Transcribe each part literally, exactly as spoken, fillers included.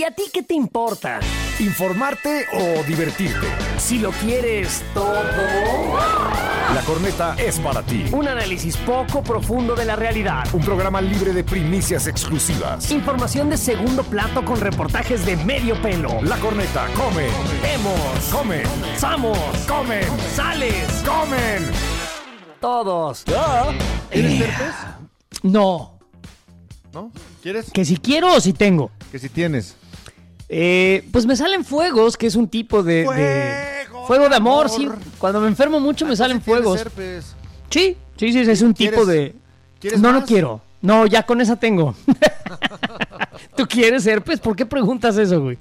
¿Y a ti qué te importa? ¿Informarte o divertirte? Si lo quieres todo. La Corneta es para ti. Un análisis poco profundo de la realidad. Un programa libre de primicias exclusivas. Información de segundo plato con reportajes de medio pelo. La Corneta come. Vemos. Come. Samos. Comen. Sales. Comen. Todos. ¿Tienes herpes? No. ¿No? ¿Quieres? Que si quiero o si tengo. Que si tienes. Eh, pues me salen fuegos, que es un tipo de... ¡Fuego! de fuego de amor, amor. sí. Cuando me enfermo mucho me Ah, salen si tienes fuegos. herpes. Sí, sí, sí, es un tipo de... ¿Quieres No, no más? quiero. No, ya con esa tengo. ¿Tú quieres herpes? ¿Por qué preguntas eso, güey?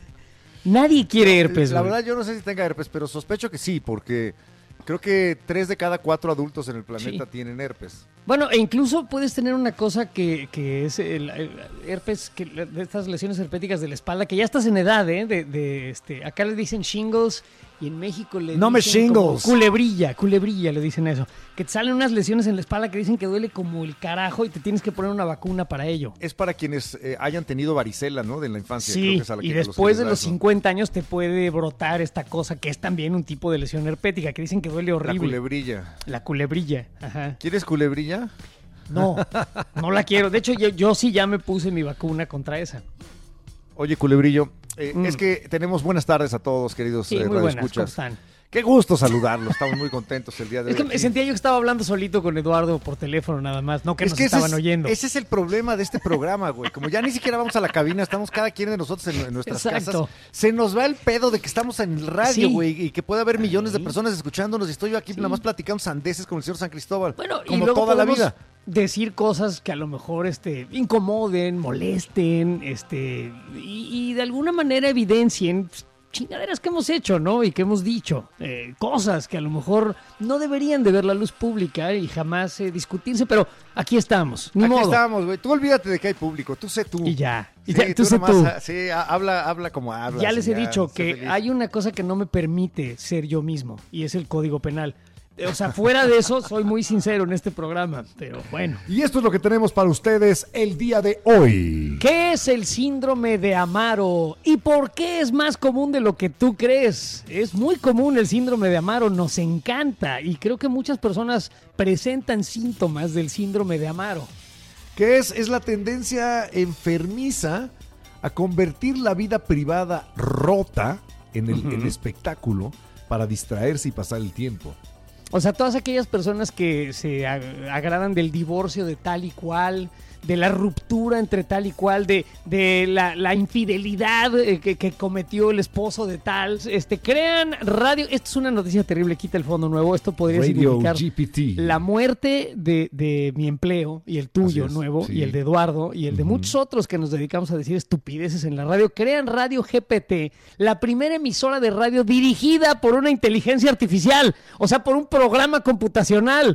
Nadie quiere herpes, La güey. verdad yo no sé si tenga herpes, pero sospecho que sí, porque creo que tres de cada cuatro adultos en el planeta Sí. tienen herpes. Bueno, e incluso puedes tener una cosa que, que es el, el herpes, que, de estas lesiones herpéticas de la espalda, que ya estás en edad, ¿eh? De, de, este, acá le dicen shingles y en México le No me dicen como shingles. culebrilla, culebrilla le dicen eso. Que te salen unas lesiones en la espalda que dicen que duele como el carajo y te tienes que poner una vacuna para ello. Es para quienes eh, hayan tenido varicela, ¿no? De la infancia. Creo Sí, que es a la y que- a los que después les de da los eso. cincuenta años te puede brotar esta cosa que es también un tipo de lesión herpética, que dicen que duele La horrible. culebrilla. La culebrilla, ajá. ¿Quieres culebrilla? No, no la quiero. De hecho, yo, yo sí ya me puse mi vacuna contra esa. Oye, culebrillo, eh, Mm. es que tenemos buenas tardes a todos, queridos Sí, eh, muy buenas. ¿Cómo radioescuchas. están? Qué gusto saludarlos, estamos muy contentos el día de Es que hoy. me aquí. sentía yo que estaba hablando solito con Eduardo por teléfono nada más, no que Es nos que ese estaban es, oyendo. ese es el problema de este programa, güey. Como ya ni siquiera vamos a la cabina, estamos cada quien de nosotros en, en nuestras Exacto. casas. Se nos va el pedo de que estamos en el radio, Sí. güey, y que puede haber millones de Sí. personas escuchándonos. Y estoy yo aquí Sí. nada más platicando sandeces con el señor San Cristóbal. Bueno, y como luego toda la podemos vida. decir cosas que a lo mejor este, incomoden, molesten, este, y, y de alguna manera evidencien pues, chingaderas que hemos hecho, ¿no? Y que hemos dicho, eh, cosas que a lo mejor no deberían de ver la luz pública y jamás eh, discutirse, pero aquí estamos, ni Aquí modo. estamos, güey. Tú olvídate de que hay público. Tú sé tú. Y ya, y Sí, ya, tú sé nomás, tú. ah, Sí, ah, habla, habla como hablas. Ya les y he dicho sé que feliz. hay una cosa que no me permite ser yo mismo y es el Código Penal. O sea, fuera de eso, soy muy sincero en este programa, pero bueno. Y esto es lo que tenemos para ustedes el día de hoy. ¿Qué es el síndrome de Amaro? ¿Y por qué es más común de lo que tú crees? Es muy común el síndrome de Amaro, nos encanta y creo que muchas personas presentan síntomas del síndrome de Amaro. Que es, es la tendencia enfermiza a convertir la vida privada rota en el, el espectáculo para distraerse y pasar el tiempo. O sea, todas aquellas personas que se ag- agradan del divorcio de tal y cual, de la ruptura entre tal y cual, de, de la, la infidelidad eh, que, que cometió el esposo de tal, este, crean radio. Esto es una noticia terrible, quita el fondo nuevo. Esto podría Radio significar G P T. la muerte de, de mi empleo y el tuyo Así es, nuevo sí. y el de Eduardo y el de Ujú. muchos otros que nos dedicamos a decir estupideces en la radio. Crean Radio G P T, la primera emisora de radio dirigida por una inteligencia artificial, o sea, por un programa computacional.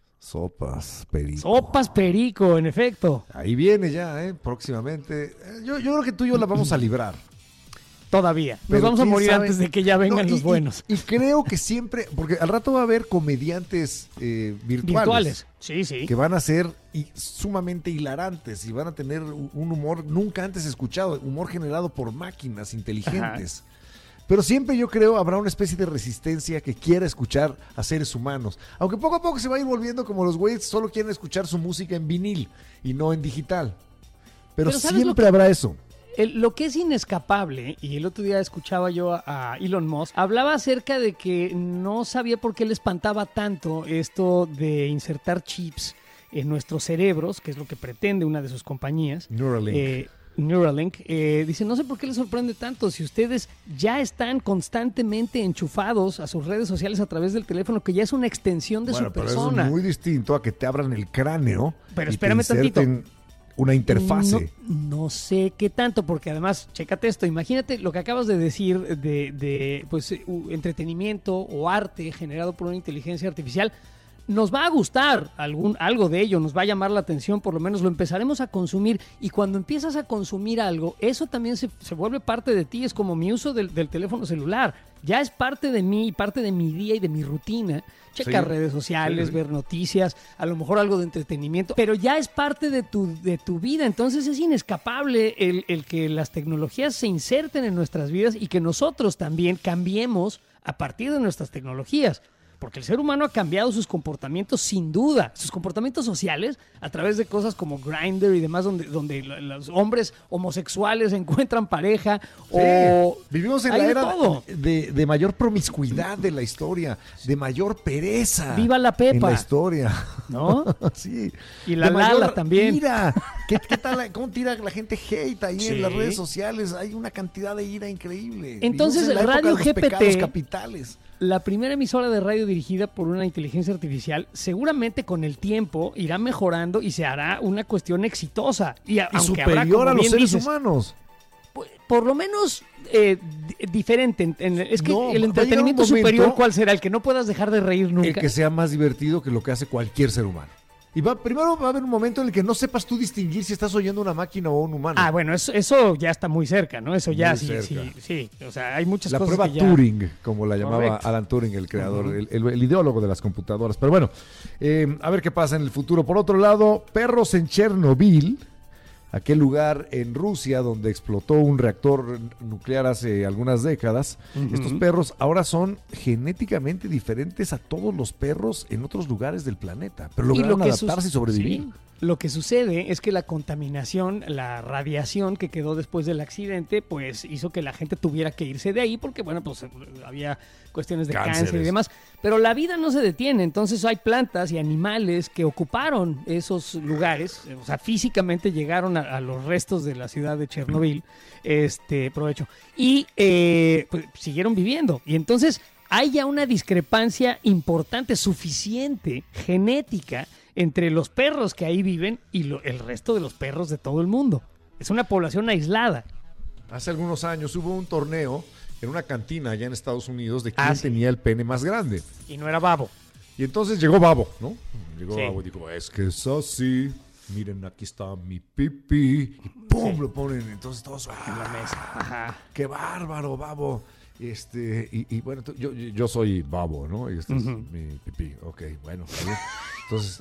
Sopas, perico. Sopas perico, en efecto. Ahí viene ya, ¿eh? Próximamente. Eh, Yo, yo creo que tú y yo la vamos a librar. Todavía. Nos Pero vamos a quién morir sabe. antes de que ya vengan No, y- los y- buenos. Y, creo que siempre, porque al rato va a haber comediantes eh, virtuales, Virtuales. Sí, sí. que van a ser y- sumamente hilarantes y van a tener un un humor nunca antes escuchado, humor generado por máquinas inteligentes. Pero siempre yo creo habrá una especie de resistencia que quiera escuchar a seres humanos. Aunque poco a poco se va a ir volviendo como los güeyes solo quieren escuchar su música en vinil y no en digital. Pero, Pero ¿sabes lo siempre que- habrá eso. El- lo que es inescapable, y el otro día escuchaba yo a, a Elon Musk, hablaba acerca de que no sabía por qué le espantaba tanto esto de insertar chips en nuestros cerebros, que es lo que pretende una de sus compañías. Neuralink. Eh, Neuralink, eh, dice, no sé por qué les sorprende tanto si ustedes ya están constantemente enchufados a sus redes sociales a través del teléfono, que ya es una extensión de Bueno, su pero persona. eso es muy distinto a que te abran el cráneo Pero y espérame te inserten una interfase. No, no sé qué tanto, porque además, chécate esto, imagínate lo que acabas de decir de, de pues, eh, u- entretenimiento o arte generado por una inteligencia artificial. nos va a gustar algún, algo de ello, nos va a llamar la atención, por lo menos lo empezaremos a consumir. Y cuando empiezas a consumir algo, eso también se, se vuelve parte de ti. Es como mi uso del, del teléfono celular. Ya es parte de mí, parte de mi día y de mi rutina. Checar Sí. redes sociales, Sí. ver noticias, a lo mejor algo de entretenimiento, pero ya es parte de tu, de tu vida. Entonces es inescapable el, el que las tecnologías se inserten en nuestras vidas y que nosotros también cambiemos a partir de nuestras tecnologías. Porque el ser humano ha cambiado sus comportamientos sin duda, sus comportamientos sociales a través de cosas como Grindr y demás, donde, donde los hombres homosexuales encuentran pareja o... Vivimos en hay la de era todo. de, de mayor promiscuidad de la historia, de mayor pereza. ¡Viva la Pepa! En la historia. ¿No? Sí. Y la De mayor Lala también. Ira. ¿Qué, qué tal, la- ¿Cómo tira la gente hate ahí Sí. en las redes sociales? Hay una cantidad de ira increíble. Entonces, Vivimos en la época Radio de los G P T pecados capitales. La primera emisora de radio dirigida por una inteligencia artificial seguramente con el tiempo irá mejorando y se hará una cuestión exitosa. Y, a- Y aunque habrá, superior como a los bien seres dices, humanos. por, por lo menos eh, di- diferente. En- en- es que No, va a el llegar un entretenimiento momento- superior, ¿cuál será? El que no puedas dejar de reír nunca. El que sea más divertido que lo que hace cualquier ser humano. Y va, primero va a haber un momento en el que no sepas tú distinguir si estás oyendo una máquina o un humano. Ah, bueno, eso, eso ya está muy cerca, ¿no? Eso ya Muy sí, cerca. sí, sí. O sea, hay muchas La cosas prueba que ya... Turing, como la llamaba Correcto. Alan Turing, el creador, el, el- el ideólogo de las computadoras. Pero bueno, eh, a ver qué pasa en el futuro. Por otro lado, perros en Chernobyl, aquel lugar en Rusia donde explotó un reactor nuclear hace algunas décadas. Ujú. Estos perros ahora son genéticamente diferentes a todos los perros en otros lugares del planeta, pero Y lograron que adaptarse y sus- sobrevivir. sí, lo que sucede es que la contaminación, la radiación que quedó después del accidente, pues hizo que la gente tuviera que irse de ahí porque, bueno, pues eh, había cuestiones de cáncer Cánceres. y demás. Pero la vida no se detiene, entonces hay plantas y animales que ocuparon esos lugares, eh, o sea, físicamente llegaron a, a los restos de la ciudad de Chernobyl, este, provecho, y eh, pues, siguieron viviendo. Y entonces hay ya una discrepancia importante, suficiente, genética, entre los perros que ahí viven y lo- el resto de los perros de todo el mundo. Es una población aislada. Hace algunos años hubo un torneo en una cantina allá en Estados Unidos de quién Ah, sí. tenía el pene más grande. Y no era babo. Y entonces llegó Babo, ¿no? Llegó Sí. Babo y dijo, es que es así. Miren, aquí está mi pipí. Y ¡pum! Sí. Lo ponen. Entonces todos, En la ¡ah! mesa. Ajá. ¡Qué bárbaro, Babo! Este, y, y bueno, tú- yo, yo soy Babo, ¿no? Y este Ujú. es mi pipí. Ok, bueno, está bien. Entonces,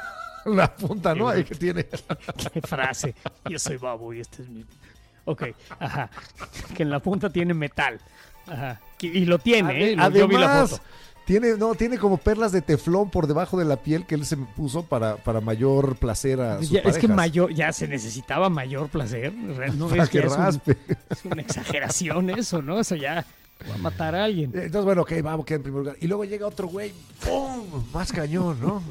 la punta, ¿no? Ahí que tiene. Qué frase. Yo soy babo y este es mi... Ok, ajá. Que en la punta tiene metal. Ajá. Que- Y lo tiene, ¿eh? Lo- Yo vi la Además, foto. tiene, no, tiene como perlas de teflón por debajo de la piel que él se puso para, para mayor placer a sus Ya- es que parejas. mayor, ya se necesitaba mayor placer. No Para es que que es, un- raspe. es una exageración eso, ¿no? Eso ya va a matar a alguien. Entonces, bueno, ok, vamos, queda en primer lugar. Y luego llega otro güey, ¡pum! Más cañón, ¿no?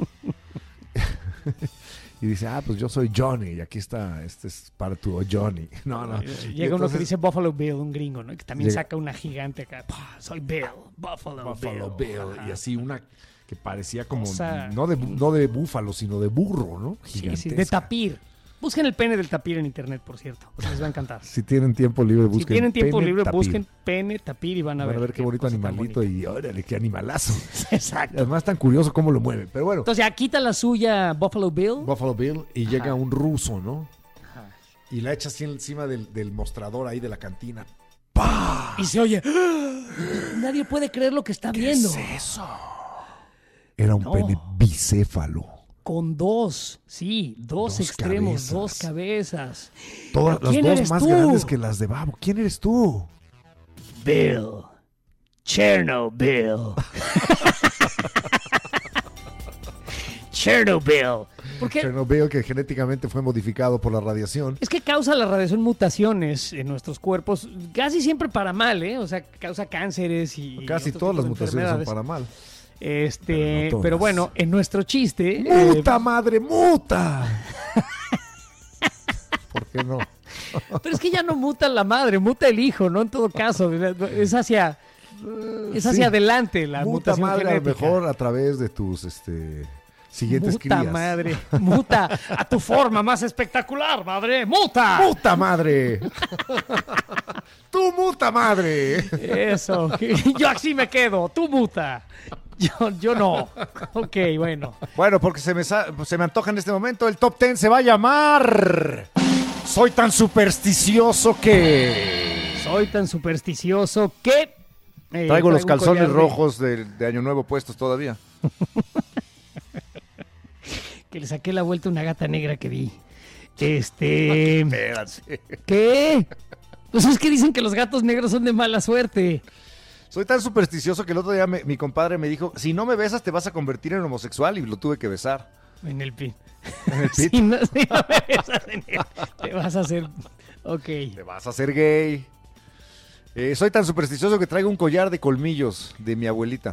Y dice, ah, pues yo soy Johnny, y aquí está, este es para tu Johnny. No, no. Llega Y uno que entonces, dice Buffalo Bill, un gringo, ¿no? Que también Llega- saca una gigante acá. ¡Pah! Soy Bill, Buffalo, Buffalo Bill. Bill, Ajá. y así una que parecía como, Cosa- no, de, no de búfalo, sino de burro, ¿no? Sí, sí, Gigantesca. de tapir. Busquen el pene del tapir en internet, por cierto. Les va a encantar. Si tienen tiempo libre, busquen Si tienen tiempo pene libre, tapir. busquen pene tapir y van a Van ver. a ver qué bonito cosa tan animalito bonita. y órale, qué animalazo. Exacto. Además tan curioso cómo lo mueve. Pero bueno, Entonces ya quita la suya Buffalo Bill. Buffalo Bill y Ajá. llega un ruso, ¿no? Ajá. Y la echa así encima del, del mostrador ahí de la cantina. Y se oye. ¡Ah! Nadie puede creer lo que está viendo. ¿Qué es eso? Era un No. pene bicéfalo. Con dos, sí, dos, Dos extremos, cabezas. dos cabezas. Todas ¿Pero las quién dos eres más tú? grandes que las de Babo. ¿Quién eres tú? Bill. Chernobyl. Chernobyl. Porque Chernobyl, que genéticamente fue modificado por la radiación. es que causa la radiación mutaciones en nuestros cuerpos, casi siempre para mal, ¿eh? O sea, causa cánceres y Casi otro todas tipo las de mutaciones son enfermedades. para mal. Este, Pero no todas. pero bueno, en nuestro chiste, ¡Muta, eh, madre, muta! ¿Por qué no? pero es que ya no muta la madre, muta el hijo, ¿no? En todo caso, es hacia, es hacia Sí. adelante la Muta mutación madre a lo genética. mejor a través de tus este, siguientes Muta crías. madre, muta a tu forma más espectacular, madre, muta. ¡Muta madre! ¡Tú muta madre! Eso, yo así me quedo, tú muta. Yo, yo no. Ok, bueno. Bueno, porque se me, sa- se me antoja en este momento, el top ten se va a llamar Soy tan supersticioso que... Soy tan supersticioso que... eh, Traigo los un calzones collar de- rojos de, de Año Nuevo puestos todavía. Que le saqué la vuelta a una gata negra que vi. Este... Espérate. ¿Qué? Pues es que dicen que los gatos negros son de mala suerte. Soy tan supersticioso que el otro día me- mi compadre me dijo, si no me besas te vas a convertir en homosexual, y lo tuve que besar. En el pin. En el pit. Si no, si no me besas en el- te vas a hacer... Ok. Te vas a hacer gay. Eh, soy tan supersticioso que traigo un collar de colmillos de mi abuelita.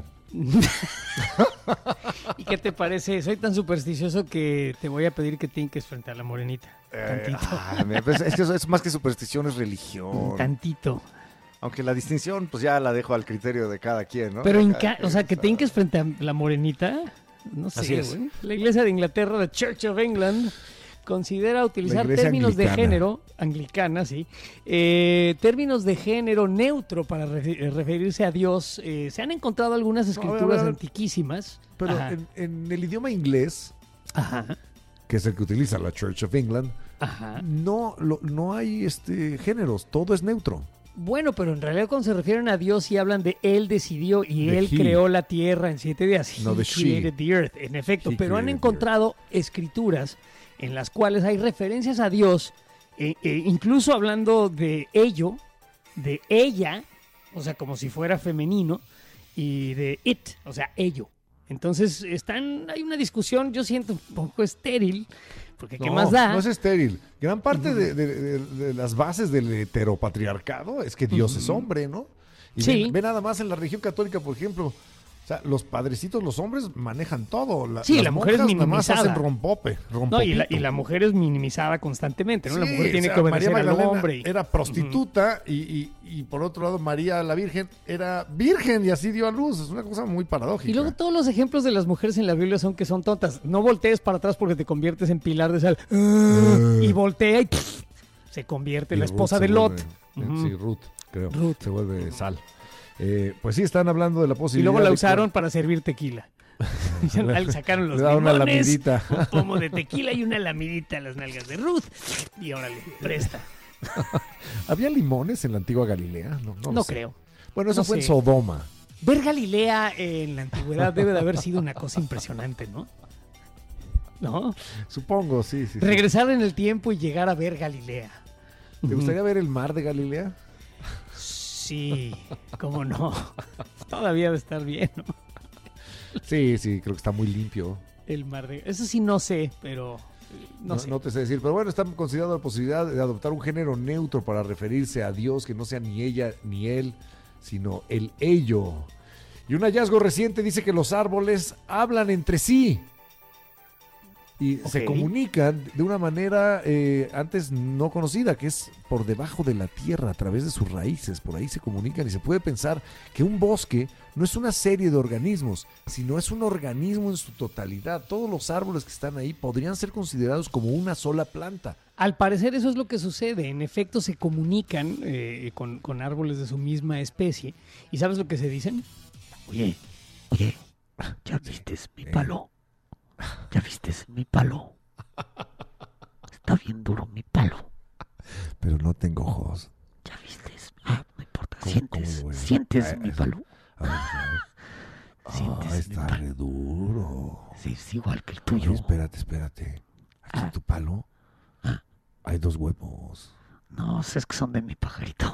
¿Y qué te parece? Soy tan supersticioso que te voy a pedir que te hinques frente a la morenita. Eh, Tantito. ah, me- pues, es que eso es más que superstición, es religión. Tantito. Aunque la distinción, pues ya la dejo al criterio de cada quien, ¿no? Pero, De hinca- cada o sea, quien, que te hinques frente a la morenita, no Así sé, es. güey. La iglesia de Inglaterra, la Church of England, considera utilizar iglesia términos de anglicana. género, anglicana, sí, eh, términos de género neutro para refe- eh, referirse a Dios. Eh, se han encontrado algunas a ver, escrituras a ver. antiquísimas. Pero Ajá. en, en el idioma inglés, Ajá, que es el que utiliza la Church of England, ajá. no, lo- no hay este, géneros, todo es neutro. Bueno, pero en realidad cuando se refieren a Dios y hablan de Él decidió y De Él he. creó la tierra en siete días. No He de she. created the earth, en efecto. He Pero han created the encontrado escrituras en las cuales hay referencias a Dios, eh, eh, incluso hablando de ello, de ella, o sea, como si fuera femenino, y de it, o sea, ello. Entonces, están, hay una discusión, yo siento un poco estéril, porque ¿qué No, más da? No es estéril. Gran parte de, de- de- de las bases del heteropatriarcado es que Dios es hombre, ¿no? Y Sí. ve, ve nada más en la religión católica, por ejemplo. O sea, los padrecitos, los hombres manejan todo. La, Sí, las la mujer es monjas nada más minimizada. hacen rompope, No, y la, y rompopito. la mujer es minimizada constantemente, ¿no? La Sí, mujer tiene o sea, que obedecer María al Magdalena hombre. y- Era prostituta y, y- y por otro lado María la Virgen era virgen y así dio a luz. Es una cosa muy paradójica. Y luego todos los ejemplos de las mujeres en la Biblia son que son tontas. No voltees para atrás porque te conviertes en pilar de sal. Ah, y voltea y pff, se convierte en Y la Ruth esposa se de Lot. vuelve- Ujú. Sí, Ruth, creo. Ruth. Se vuelve sal. Eh, pues sí, están hablando de la Y posibilidad. luego la de usaron para servir tequila. Y sacaron los Le da una limones, lamidita. un pomo de tequila y una lamidita a las nalgas de Ruth. Y órale, presta. ¿Había limones en la antigua Galilea? No, no lo No sé. creo. Bueno, eso No fue en sé. Sodoma. Ver Galilea en la antigüedad debe de haber sido una cosa impresionante, ¿no? ¿No? Supongo, sí, sí. sí. Regresar en el tiempo y llegar a ver Galilea. ¿Te gustaría ver el mar de Galilea? Sí, cómo no. Todavía debe estar bien, ¿no? Sí, sí, creo que está muy limpio. El mar de... Eso sí no sé, pero... eh, No, No, sé. no te sé decir, pero bueno, están considerando la posibilidad de adoptar un género neutro para referirse a Dios, que no sea ni ella ni él, sino el ello. Y un hallazgo reciente dice que los árboles hablan entre sí y se Ok. comunican de una manera eh, antes no conocida, que es por debajo de la tierra, a través de sus raíces. Por ahí se comunican y se puede pensar que un bosque no es una serie de organismos, sino es un organismo en su totalidad. Todos los árboles que están ahí podrían ser considerados como una sola planta. Al parecer eso es lo que sucede. En efecto se comunican eh, con, con árboles de su misma especie. ¿Y sabes lo que se dicen? Oye, oye, ¿ya viste mi palo? ¿Ya viste mi palo? Está bien duro mi palo. Pero no tengo ojos. ¿Ya viste? Ah, no importa. ¿Cómo- ¿Sientes, cómo lo ves? sientes Ah, mi eso. palo? A ver, a ver. ¿Sientes Ah, mi está palo? re duro. Sí, es igual que el Oye, tuyo. espérate, espérate. Aquí en Ah. tu palo Ah. hay dos huevos. No, es que son de mi pajarito.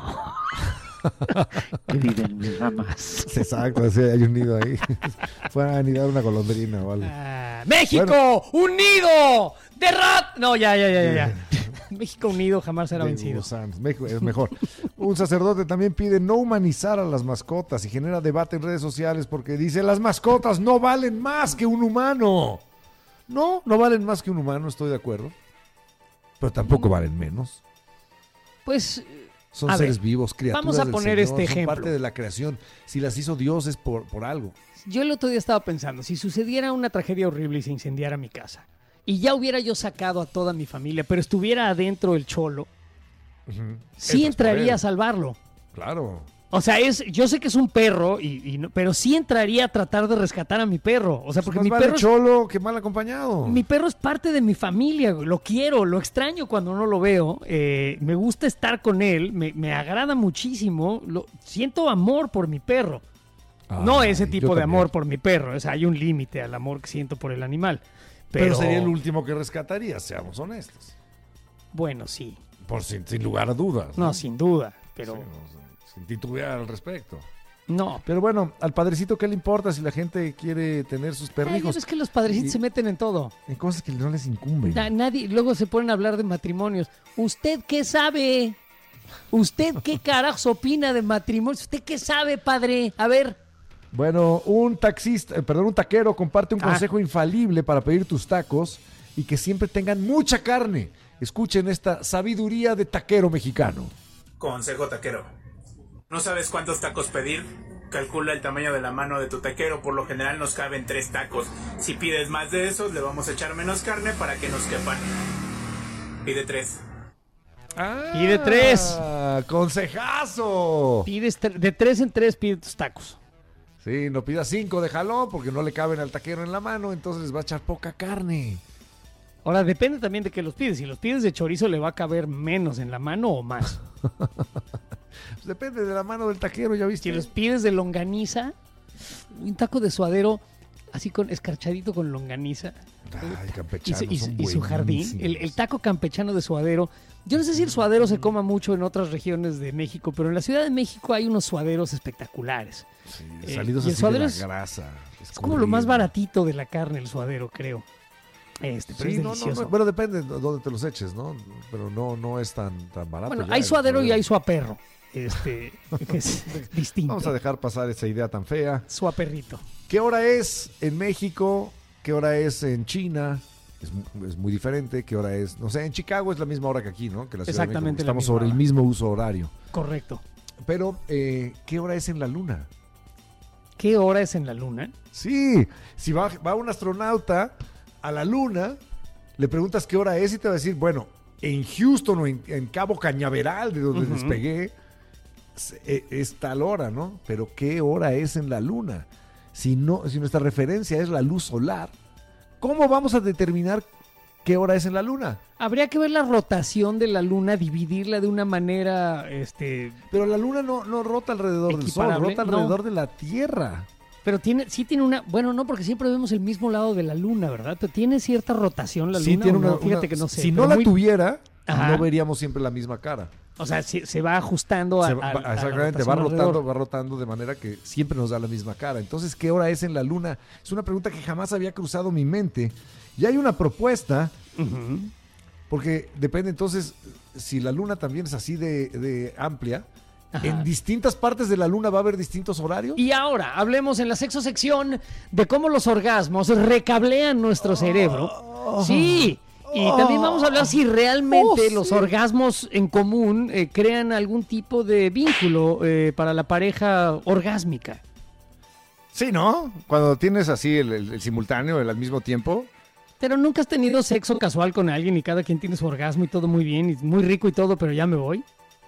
Que vive en mis ramas. Exacto, sí, hay un nido ahí. Fue a anidar una golondrina, vale. Ah, ¡México unido! ¡De rat! No, ya, ya, ya, ya. ya. México unido jamás será De vencido. gusanos. México es mejor. Un sacerdote también pide no humanizar a las mascotas y genera debate en redes sociales porque dice las mascotas no valen más que un humano. No, no valen más que un humano, estoy de acuerdo. Pero tampoco valen menos. Pues Son A seres ver, vivos, criaturas vamos a del poner Señor, este son ejemplo. parte de la creación. Si las hizo Dios es por, por algo. yo el otro día estaba pensando, si sucediera una tragedia horrible y se incendiara mi casa, y ya hubiera yo sacado a toda mi familia, pero estuviera adentro el cholo, sí Entras por entraría él. a salvarlo. Claro. O sea, es, yo sé que es un perro, y, y no- pero sí entraría a tratar de rescatar a mi perro. O sea, porque Más mi vale perro, es, cholo que mal acompañado. mi perro es parte de mi familia, güey. Lo quiero, lo extraño cuando no lo veo. eh, me gusta estar con él, me, me agrada muchísimo. Lo, siento amor por mi perro. No Ay, ese yo tipo de también. amor por mi perro. O sea, hay un límite al amor que siento por el animal. Pero, Pero, sería el último que rescataría, seamos honestos. bueno, sí. Por sin, sin lugar a dudas. No, sin duda. Pero Sí, no, sin titubear al respecto. no. Pero bueno, al padrecito, ¿qué le importa si la gente quiere tener sus Ay, perrijos? es que los padrecitos Y- se meten en todo. En cosas que no les incumben. Na- nadie, luego se ponen a hablar de matrimonios. ¿Usted qué sabe? ¿Usted qué carajos opina de matrimonios? ¿Usted qué sabe, padre? A ver. Bueno, un taxista, eh, perdón, un taquero comparte un Ah. consejo infalible para pedir tus tacos y que siempre tengan mucha carne. Escuchen esta sabiduría de taquero mexicano. Consejo taquero. ¿No sabes cuántos tacos pedir? Calcula el tamaño de la mano de tu taquero. Por lo general nos caben tres tacos. Si pides más de esos, le vamos a echar menos carne para que nos quepan. Pide tres. Pide tres. Ah, consejazo. Pides tre- de tres en tres pide tus tacos. Sí, no pidas cinco de jalón porque no le caben al taquero en la mano, entonces les va a echar poca carne. Ahora, depende también de qué los pides. Si los pides de chorizo, le va a caber menos en la mano o más. Pues depende de la mano del taquero, ya viste. Si los pides de longaniza, un taco de suadero, así con escarchadito con longaniza. Ay, Y campechanos su, y su- son y su jardín, buenísimos. el, el taco campechano de suadero. Yo no sé si el suadero se coma mucho en otras regiones de México, pero en la Ciudad de México hay unos suaderos espectaculares. Sí, eh, salidos y el así suadero de la es- grasa. Es como lo más escurrido. baratito de la carne, el suadero, creo. Este, pero Sí, es no, no, delicioso. no, bueno, depende de dónde te los eches, ¿no? Pero no, no es tan, tan barato. Bueno, ya hay el suadero y hay suaperro. Este, que es distinto. Vamos a dejar pasar esa idea tan fea. Suaperrito. ¿Qué hora es en México? ¿Qué hora es en China? Es, mu- es muy diferente. ¿Qué hora es? No sé, en Chicago es la misma hora que aquí, ¿no? Que la Ciudad de México, Exactamente porque la estamos misma sobre el hora. mismo uso horario. Correcto. Pero, eh, ¿qué hora es en la Luna? ¿Qué hora es en la luna? Sí, si va, va un astronauta a la Luna, le preguntas qué hora es y te va a decir, bueno, en Houston o en, en Cabo Cañaveral, de donde Ujú. despegué, es, e- es tal hora, ¿no? Pero ¿qué hora es en la Luna? Si, no, si nuestra referencia es la luz solar, ¿cómo vamos a determinar qué hora es en la Luna? Habría que ver la rotación de la luna, dividirla de una manera, este, Pero la Luna no, no rota alrededor del Sol, Equiparable, rota no. alrededor de la Tierra. pero tiene, sí tiene una, bueno, no, porque siempre vemos el mismo lado de la luna, ¿verdad? Pero tiene cierta rotación la Sí, luna. tiene ¿o no? una- Fíjate una- que no sé. Si pero no la muy- tuviera, Ajá. no veríamos siempre la misma cara. O sea, se, se va ajustando a, Se a- va- a la exactamente, rotación va rotando, alrededor. va rotando de manera que siempre nos da la misma cara. Entonces, ¿qué hora es en la Luna? Es una pregunta que jamás había cruzado mi mente. Y hay una propuesta, Ujú. porque depende entonces, si la Luna también es así de, de amplia, Ajá. en distintas partes de la Luna va a haber distintos horarios. Y ahora hablemos en la sexo sección de cómo los orgasmos recablean nuestro cerebro. Sí. Y también vamos a hablar si realmente Oh, los sí. orgasmos en común eh, crean algún tipo de vínculo eh, para la pareja orgásmica. Sí, ¿no? Cuando tienes así el, el- el simultáneo, el al mismo tiempo. Pero nunca has tenido sexo casual con alguien y cada quien tiene su orgasmo y todo muy bien y muy rico y todo, pero ya me voy.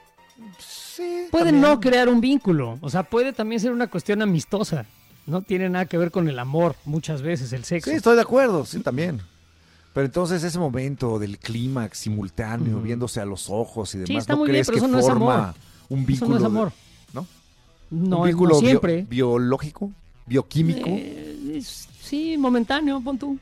Sí. Puede también. no crear un vínculo, o sea, puede también ser una cuestión amistosa. No tiene nada que ver con el amor, muchas veces, el sexo. Sí, estoy de acuerdo, sí, también. Pero entonces ese momento del clímax simultáneo, Ujú. viéndose a los ojos y demás, Sí, está ¿no muy bien, crees pero que eso no es forma amor. un Eso vínculo? no es de- amor. ¿no? No, un es- vínculo no bio- siempre. biológico, bioquímico. Eh, es- sí, momentáneo, pon tú.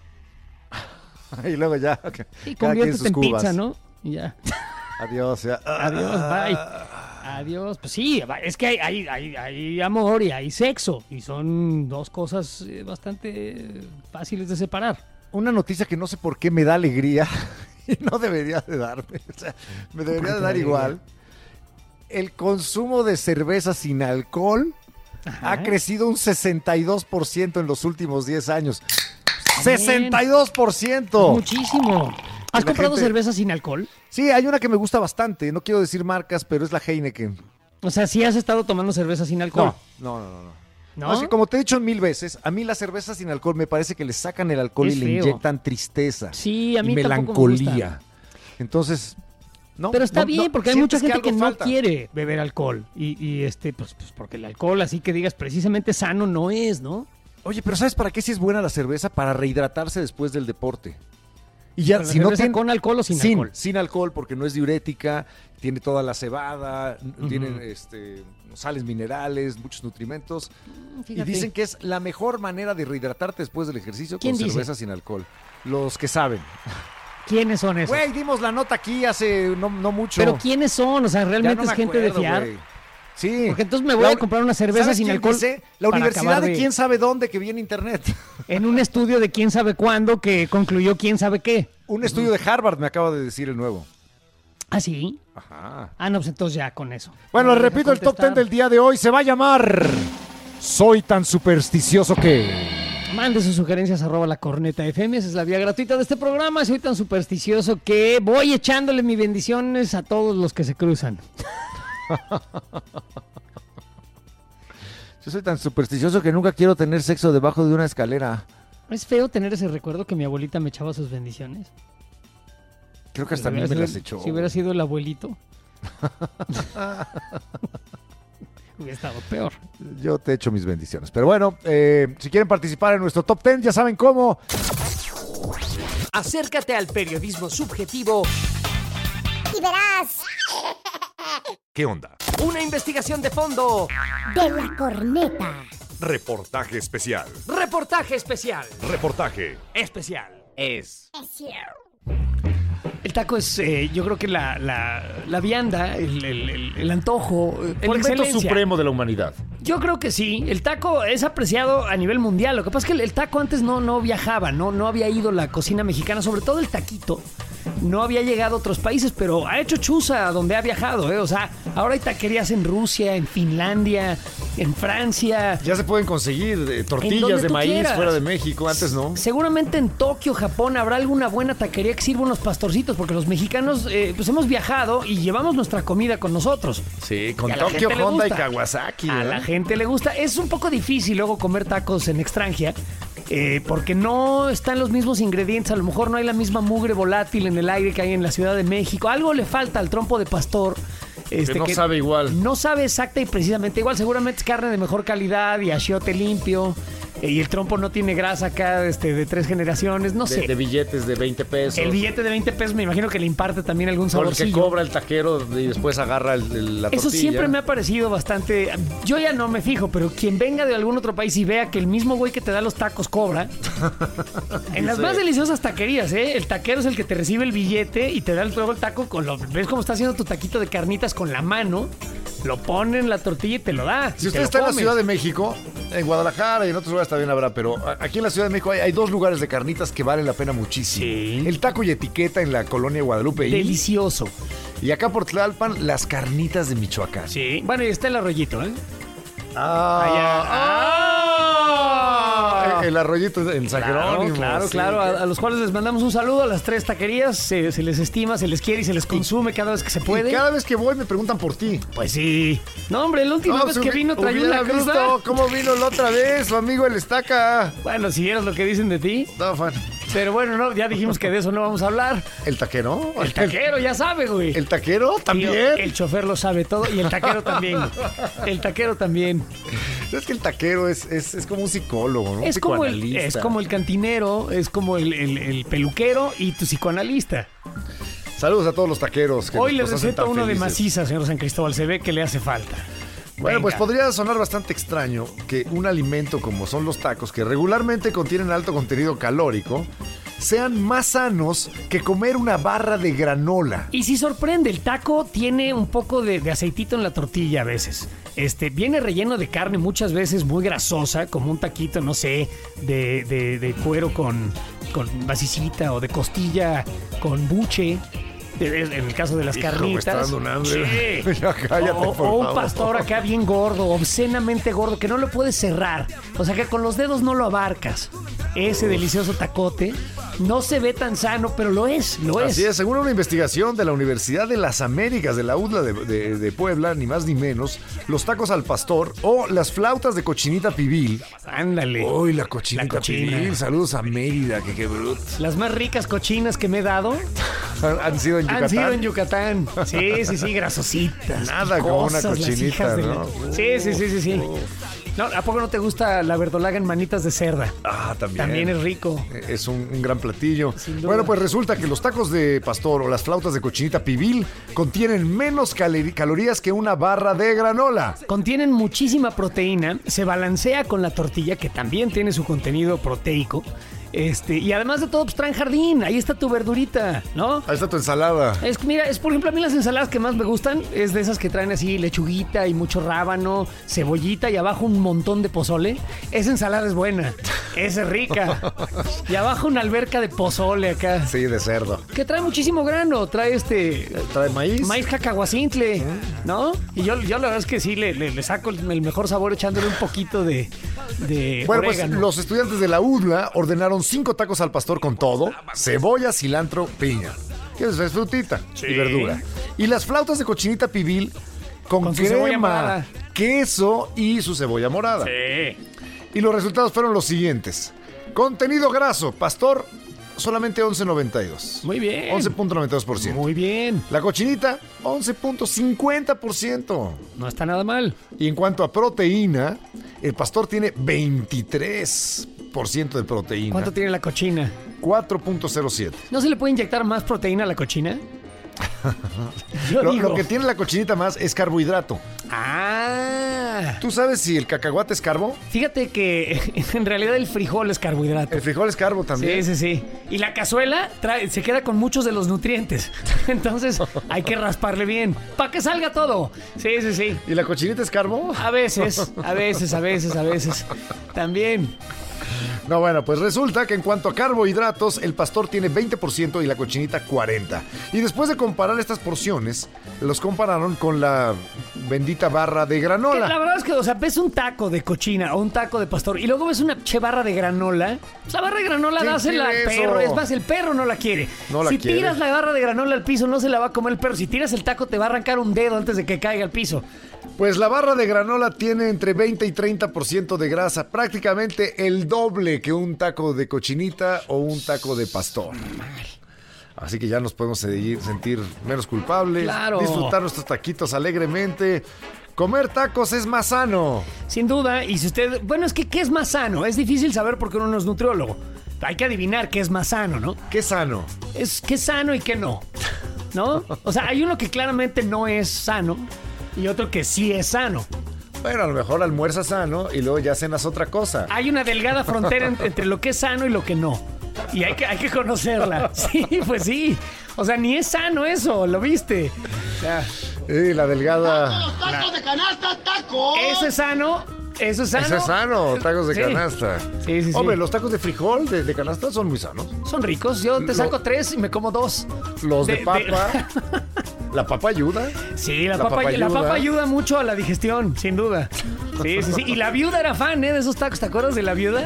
Y luego ya. Y cada quien conviértete sus en cubas. pizza, ¿no? Y ya. Adiós. Ya. Adiós, bye. Adiós. Pues sí, va- es que hay, hay, hay, hay amor y hay sexo. Y son dos cosas eh, bastante fáciles de separar. Una noticia que no sé por qué me da alegría y no debería de darme. O sea, me debería qué de te dar da igual. El consumo de cerveza sin alcohol Ajá. ha crecido un sesenta y dos por ciento en los últimos diez años. Bien. ¡sesenta y dos por ciento! Muchísimo. ¿Has la comprado gente- cerveza sin alcohol? Sí, hay una que me gusta bastante. No quiero decir marcas, pero es la Heineken. O sea, ¿sí has estado tomando cerveza sin alcohol? No, no, no, no. ¿No? No, es que como te he dicho mil veces, a mí la cerveza sin alcohol me parece que le sacan el alcohol Es y le feo. inyectan tristeza Sí, a mí y tampoco me melancolía. gusta. Entonces, ¿no? Pero está No, bien, no, porque hay mucha sientes gente que, algo no falta. quiere beber alcohol. Y, y este, pues, pues porque el alcohol, así que digas, precisamente sano no es, ¿no? Oye, pero ¿sabes para qué si es buena la cerveza? Para rehidratarse después del deporte. Y ya, Pero la si no cerveza tiene... ¿con alcohol o sin, sin alcohol? Sin alcohol, porque no es diurética, tiene toda la cebada, uh-huh. tiene este, sales minerales, muchos nutrimentos. Fíjate. Y dicen que es la mejor manera de rehidratarte después del ejercicio ¿Quién con dice? cerveza sin alcohol. Los que saben. ¿Quiénes son esos? Güey, dimos la nota aquí hace no, no mucho. Pero ¿quiénes son? O sea, Ya ¿realmente no me es gente acuerdo, de fiar? güey. Sí. Porque entonces me voy La- a comprar una cerveza ¿Sabes sin quién alcohol. dice? La para universidad acabar de quién sabe dónde que vi en internet. En un estudio de quién sabe cuándo que concluyó quién sabe qué. Un estudio de Harvard me acaba de decir el nuevo. ¿Ah, sí? Ajá. Ah, no, pues entonces ya con eso. Bueno, Me les deja repito, el top contestar. ten del día de hoy se va a llamar Soy tan supersticioso que... Mande sus sugerencias arroba la corneta F M, esa es la vía gratuita de este programa. Soy tan supersticioso que voy echándole mis bendiciones a todos los que se cruzan. Yo soy tan supersticioso que nunca quiero tener sexo debajo de una escalera. Es feo tener ese recuerdo que mi abuelita me echaba sus bendiciones. Creo que hasta a Si mí me hubiera las sido- echó. Si hubiera sido el abuelito. Hubiera estado peor. Yo te echo mis bendiciones. Pero bueno, eh, si quieren participar en nuestro top ten, ya saben cómo. Acércate al periodismo subjetivo Y verás ¿Qué onda? una investigación de fondo, de la corneta. Reportaje especial. reportaje especial. Reportaje. Especial. Es. Es cierto. El taco es, eh, yo creo que la, la, la vianda, el, el- el- el antojo, eh, El por invento excelencia. supremo de la humanidad. Yo creo que sí. El taco es apreciado a nivel mundial. Lo que pasa es que el, el taco antes no, no viajaba, no, no había ido la cocina mexicana, sobre todo el taquito. No había llegado a otros países, pero ha hecho chuza a donde ha viajado, ¿eh? O sea, ahora hay taquerías en Rusia, en Finlandia, en Francia. Ya se pueden conseguir eh, En tortillas donde de tú maíz quieras. fuera de México, antes no. Seguramente en Tokio, Japón, habrá alguna buena taquería que sirva unos pastorcitos, porque los mexicanos eh, pues hemos viajado y llevamos nuestra comida con nosotros. Sí, con Y a la Tokio, gente le Honda y gusta. Kawasaki. A ¿verdad? la gente le gusta. Es un poco difícil luego comer tacos en extranjera. eh, porque no están los mismos ingredientes, a lo mejor no hay la misma mugre volátil en el aire que hay en la Ciudad de México. Algo le falta al trompo de pastor. Este, Que no sabe igual. No sabe exacta y precisamente igual. Seguramente es carne de mejor calidad y achiote limpio. eh, y el trompo no tiene grasa acá este, de tres generaciones. No sé. De, de billetes de veinte pesos. El billete de veinte pesos me imagino que le imparte también algún Con el que saborcillo. cobra el taquero y después agarra el- el- la Eso tortilla. siempre me ha parecido bastante. Yo ya no me fijo, pero quien venga de algún otro país y vea que el mismo güey que te da los tacos cobra. En las más deliciosas taquerías, ¿eh? El taquero es el que te recibe el billete y te da luego el taco con lo. ¿Ves cómo está haciendo tu taquito de carnitas con la mano? Lo pone en la tortilla y te lo da. Si usted está en la Ciudad de México, en Guadalajara y en otros lugares también habrá, pero a- aquí en la Ciudad de México hay, hay dos lugares de carnitas que valen la pena muchísimo. Sí. El Taco y Etiqueta en la colonia Guadalupe. y- Delicioso. Y acá por Tlalpan, las carnitas de Michoacán. Sí. Bueno, y está el arroyito, ¿eh? Ah, Allá. ah, el arroyito en San Claro, Jerónimo. claro, sí. claro. A, a los cuales les mandamos un saludo a las tres taquerías. Se, se les estima, se les quiere y se les consume cada vez que se puede. Y cada vez que voy me preguntan por ti. Pues sí. No, hombre, la última No, vez si que hubi- vino traía hubiera una cruda. visto cómo vino la otra vez, su amigo el Estaca. Bueno, si vieras lo que dicen de ti. No, fan. Pero bueno, no, ya dijimos que de eso no vamos a hablar. ¿El taquero? El taquero ya sabe, güey. ¿El, el taquero también? Tío, el chofer lo sabe todo y el taquero también. El taquero también. Es que el taquero es, es, es como un psicólogo, ¿no? Es Un como, el, psicoanalista. es como el cantinero, es como el, el- el peluquero y tu psicoanalista. Saludos a todos los taqueros. Que Hoy nos les hacen receto tan uno de felices. maciza, señor San Cristóbal. Se ve que le hace falta. Bueno, Venga. pues podría sonar bastante extraño que un alimento como son los tacos, que regularmente contienen alto contenido calórico, sean más sanos que comer una barra de granola. Y si sorprende, el taco tiene un poco de, de aceitito en la tortilla a veces. Este, viene relleno de carne muchas veces muy grasosa, como un taquito, no sé, de, de- de cuero con, con basicita o de costilla con buche. de- En el caso de las Hijo, me carnitas. está dando un hambre. Sí. Ya cállate, o, por o un favor. pastor acá bien gordo, obscenamente gordo, que no lo puedes cerrar. O sea que con los dedos no lo abarcas. ese delicioso tacote. No se ve tan sano, pero lo es, lo es. Así es, según una investigación de la Universidad de las Américas de la U D L A de, de, de Puebla, ni más ni menos, los tacos al pastor o las flautas de cochinita pibil. Ándale. Uy, la cochinita La cochina. pibil. Saludos a Mérida, que qué bruto. Las más ricas cochinas que me he dado ¿Han sido en Yucatán? han sido en Yucatán. Sí, sí, sí, grasositas. Nada como una picosas, las cochinita, hijas de la- ¿no? Sí, sí, sí, sí, sí. No, ¿a poco no te gusta la verdolaga en manitas de cerda? Ah, también. También es rico. Es un, un gran platillo. Sin duda. Bueno, pues resulta que los tacos de pastor o las flautas de cochinita pibil contienen menos cali- calorías que una barra de granola. Contienen muchísima proteína, se balancea con la tortilla, que también tiene su contenido proteico. Este, y además de todo, pues traen jardín, ahí está tu verdurita, ¿no? Ahí está tu ensalada. Es, mira, es por ejemplo a mí las ensaladas que más me gustan es de esas que traen así lechuguita y mucho rábano, cebollita y abajo un montón de pozole. Esa ensalada es buena, esa es rica. Y abajo una alberca de pozole acá. Sí, de cerdo. Que trae muchísimo grano, trae este... ¿Trae maíz? Maíz cacahuacintle, ¿no? Y yo, yo la verdad es que sí, le, le- le saco el, el mejor sabor echándole un poquito de, de Bueno, pues orégano. los estudiantes de la U D L A ordenaron cinco tacos al pastor con todo, cebolla, cilantro, piña. Que es, es frutita y verdura. Y las flautas de cochinita pibil con, Con su cebolla crema, morada. queso y su cebolla morada. Sí. Y los resultados fueron los siguientes. Contenido graso, pastor, solamente once noventa y dos. Muy bien. once punto noventa y dos por ciento. Muy bien. La cochinita, once punto cincuenta por ciento. No está nada mal. Y en cuanto a proteína, el pastor tiene veintitrés por ciento de proteína. ¿Cuánto tiene la cochina? cuatro punto cero siete. ¿No se le puede inyectar más proteína a la cochina? Yo Lo, digo. lo que tiene la cochinita más es carbohidrato. Ah. ¿Tú sabes si el cacahuate es carbo? Fíjate que en realidad el frijol es carbohidrato. El frijol es carbo también. Sí, sí, sí. Y la cazuela trae, se queda con muchos de los nutrientes. Entonces hay que rasparle bien para que salga todo. Sí, sí, sí. ¿Y la cochinita es carbo? A veces, a veces, a veces, a veces. También. No, bueno, pues resulta que en cuanto a carbohidratos, el pastor tiene veinte por ciento y la cochinita cuarenta por ciento. Y después de comparar estas porciones, los compararon con la bendita barra de Que granola. la verdad es que, o sea, ves un taco de cochina o un taco de pastor y luego ves una che barra de granola. Pues la barra de granola ¿Quién dásela al quiere eso? perro. Es más, el perro no la quiere. No la si quiere. tiras la barra de granola al piso, no se la va a comer el perro. Si tiras el taco, te va a arrancar un dedo antes de que caiga al piso. Pues la barra de granola tiene entre veinte y treinta por ciento de grasa, prácticamente el doble que un taco de cochinita o un taco de pastor. Así que ya nos podemos seguir- sentir menos culpables, Claro. disfrutar nuestros taquitos alegremente. Comer tacos es más sano. Sin duda, y si usted... Bueno, es que ¿qué es más sano? Es difícil saber porque uno no es nutriólogo. Hay que adivinar qué es más sano, ¿no? ¿Qué sano? Es qué es sano y qué no, ¿no? O sea, hay uno que claramente no es sano y otro que sí es sano. Bueno, a lo mejor almuerzas sano y luego ya cenas otra cosa. Hay una delgada frontera en- entre lo que es sano y lo que no. Y hay que, hay que conocerla. Sí, pues sí. O sea, ni es sano eso, ¿lo viste? O sea, Y la delgada... ¡Tacos de canasta, tacos! eso es sano, eso es sano. Eso es sano, tacos de Sí. canasta. Sí, sí, sí. Hombre, los tacos de frijol de, de canasta son muy sanos. Son ricos, yo te saco tres y me como dos. Los de, De- de- papa. ¿La papa ayuda? Sí, la, La papa, papa la ayuda. papa ayuda mucho a la digestión, sin duda. Sí, sí, sí. Y la viuda era fan, ¿eh? De esos tacos, ¿te acuerdas de la viuda?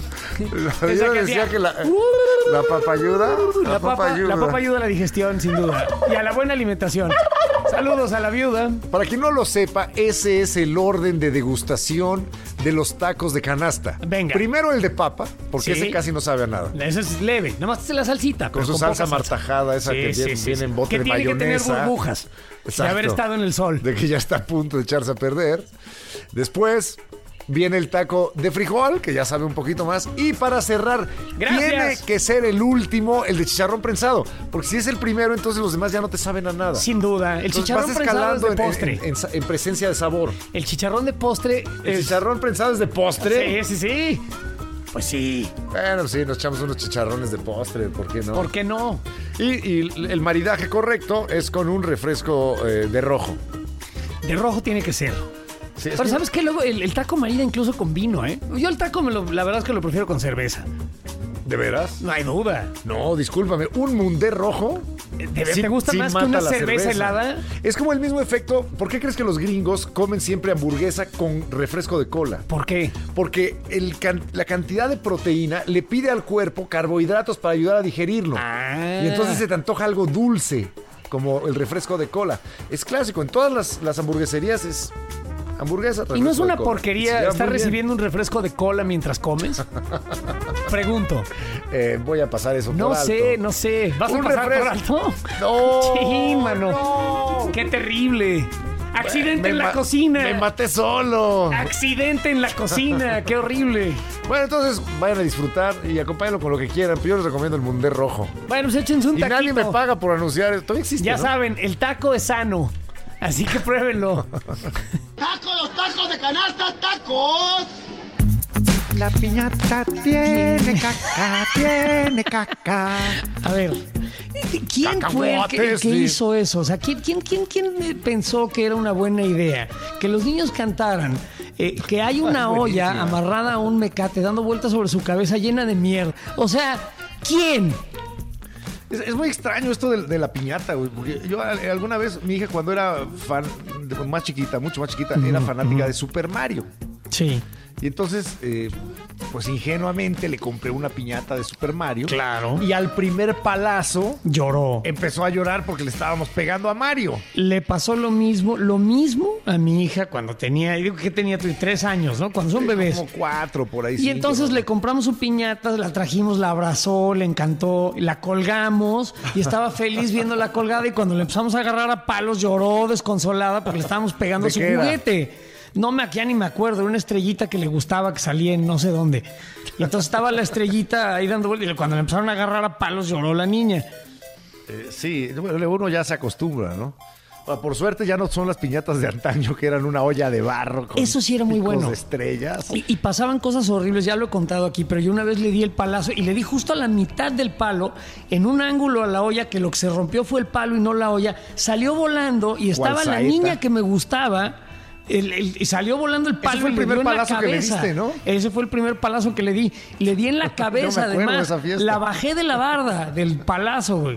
La Esa viuda que decía hacía- que la, la papa ayuda. La papa, la papa ayuda a la digestión, sin duda. Y a la buena alimentación. Saludos a la viuda. Para quien no lo sepa, ese es el orden de degustación de los tacos de canasta. Venga. Primero el de papa, porque Sí. ese casi no sabe a nada. Eso es leve. Nada más es la salsita. Con pero su salsa poca martajada, esa Sí, que sí, viene, sí, viene sí. en bote Que de tiene que tener mayonesa. burbujas. De Exacto. haber estado en el sol. De que ya está a punto de echarse a perder. Después viene el taco de frijol, que ya sabe un poquito más. Y para cerrar, Gracias. tiene que ser el último, el de chicharrón prensado. Porque si es el primero, entonces los demás ya no te saben a nada. Sin duda. El Entonces chicharrón vas prensado es escalando de en- postre. En, en- en presencia de sabor. El chicharrón de postre El es... chicharrón prensado es de postre. Sí, sí, sí. Pues sí. Bueno, sí, nos echamos unos chicharrones de postre, ¿por qué no? ¿Por qué no? Y, y el maridaje correcto es con un refresco eh, de rojo. De rojo tiene que ser. Sí, es Pero que- ¿sabes qué? Luego el, el taco marida incluso con vino, ¿eh? Yo el taco, me lo- la verdad es que lo prefiero con cerveza. ¿De veras? No hay duda. No, discúlpame, un mundé rojo ¿Te, Sí, ¿te gusta sí más que mata una la cerveza, cerveza. helada? Es como el mismo efecto. ¿Por qué crees que los gringos comen siempre hamburguesa con refresco de cola? ¿Por qué? Porque el can- la cantidad de proteína le pide al cuerpo carbohidratos para ayudar a digerirlo. Ah. Y entonces se te antoja algo dulce, como el refresco de cola. Es clásico, en todas las, las hamburgueserías es hamburguesa. ¿Y no es refresco de una cola. Se porquería lleva estar muy bien. recibiendo un refresco de cola mientras comes? Pregunto. Eh, voy a pasar eso No por alto. sé, no sé. ¿Vas Un a pasar refresco. por alto? No, Sí, mano. no. ¡Qué terrible! ¡Accidente Me en la ma- cocina! Me maté solo. ¡Accidente en la cocina! ¡Qué horrible! Bueno, entonces vayan a disfrutar y acompáñenlo con lo que quieran. Pero yo les recomiendo el Mundé Rojo. Bueno, pues échense un Y taquito. nadie me paga por anunciar esto. Todavía existe, Ya ¿no? saben, el taco es sano. Así que pruébenlo. ¡Tacos, los tacos de canasta, tacos! La piñata tiene caca, tiene caca. A ver, ¿quién fue el que, Cacahuates, que sí. hizo eso? O sea, ¿quién, quién, quién, quién eh, pensó que era una buena idea? Que los niños cantaran, eh, que hay una olla amarrada a un mecate dando vueltas sobre su cabeza llena de mierda. O sea, ¿quién? Es, es muy extraño esto de, de la piñata, güey. Porque yo eh, alguna vez, mi hija cuando era fan, de- más chiquita, mucho más chiquita, era fanática de Super Mario. Sí. Y entonces, eh, pues ingenuamente le compré una piñata de Super Mario. Claro. Y al primer palazo Lloró. empezó a llorar porque le estábamos pegando a Mario. Le pasó lo mismo, lo mismo a mi hija cuando tenía, digo que tenía tres años, ¿no? Cuando son bebés. Como cuatro por ahí. Y cinco, entonces ¿no? le compramos su piñata, la trajimos, la abrazó, le encantó, la colgamos y estaba feliz viendo la colgada y cuando le empezamos a agarrar a palos lloró desconsolada porque le estábamos pegando ¿De su qué era? juguete. No me ya ni me acuerdo, era una estrellita que le gustaba que salía en no sé dónde. Y entonces estaba la estrellita ahí dando vueltas y cuando le empezaron a agarrar a palos lloró la niña. Eh, sí, bueno, uno ya se acostumbra, ¿no? Bueno, por suerte ya no son las piñatas de antaño que eran una olla de barro. Con Eso sí era muy picos bueno. de estrellas. Y, y pasaban cosas horribles, ya lo he contado aquí, pero yo una vez le di el palazo y le di justo a la mitad del palo, en un ángulo a la olla, que lo que se rompió fue el palo y no la olla. Salió volando y estaba la saeta? niña que me gustaba. El- el- y salió volando el palo fue y el le primer dio en la palazo que le cabeza. diste, ¿no? Ese fue el primer palazo que le di. Le di en la cabeza, acuerdo de además. esa fiesta. La bajé de la barda del palazo, güey.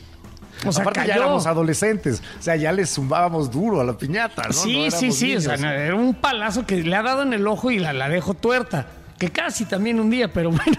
O sea, Aparte cayó. ya éramos adolescentes, o sea, ya le zumbábamos duro a la piñata, ¿no? Sí, No sí, éramos sí. O sea, niños. no, era un palazo que le ha dado en el ojo y la, la dejo tuerta. Que casi también un día, pero bueno.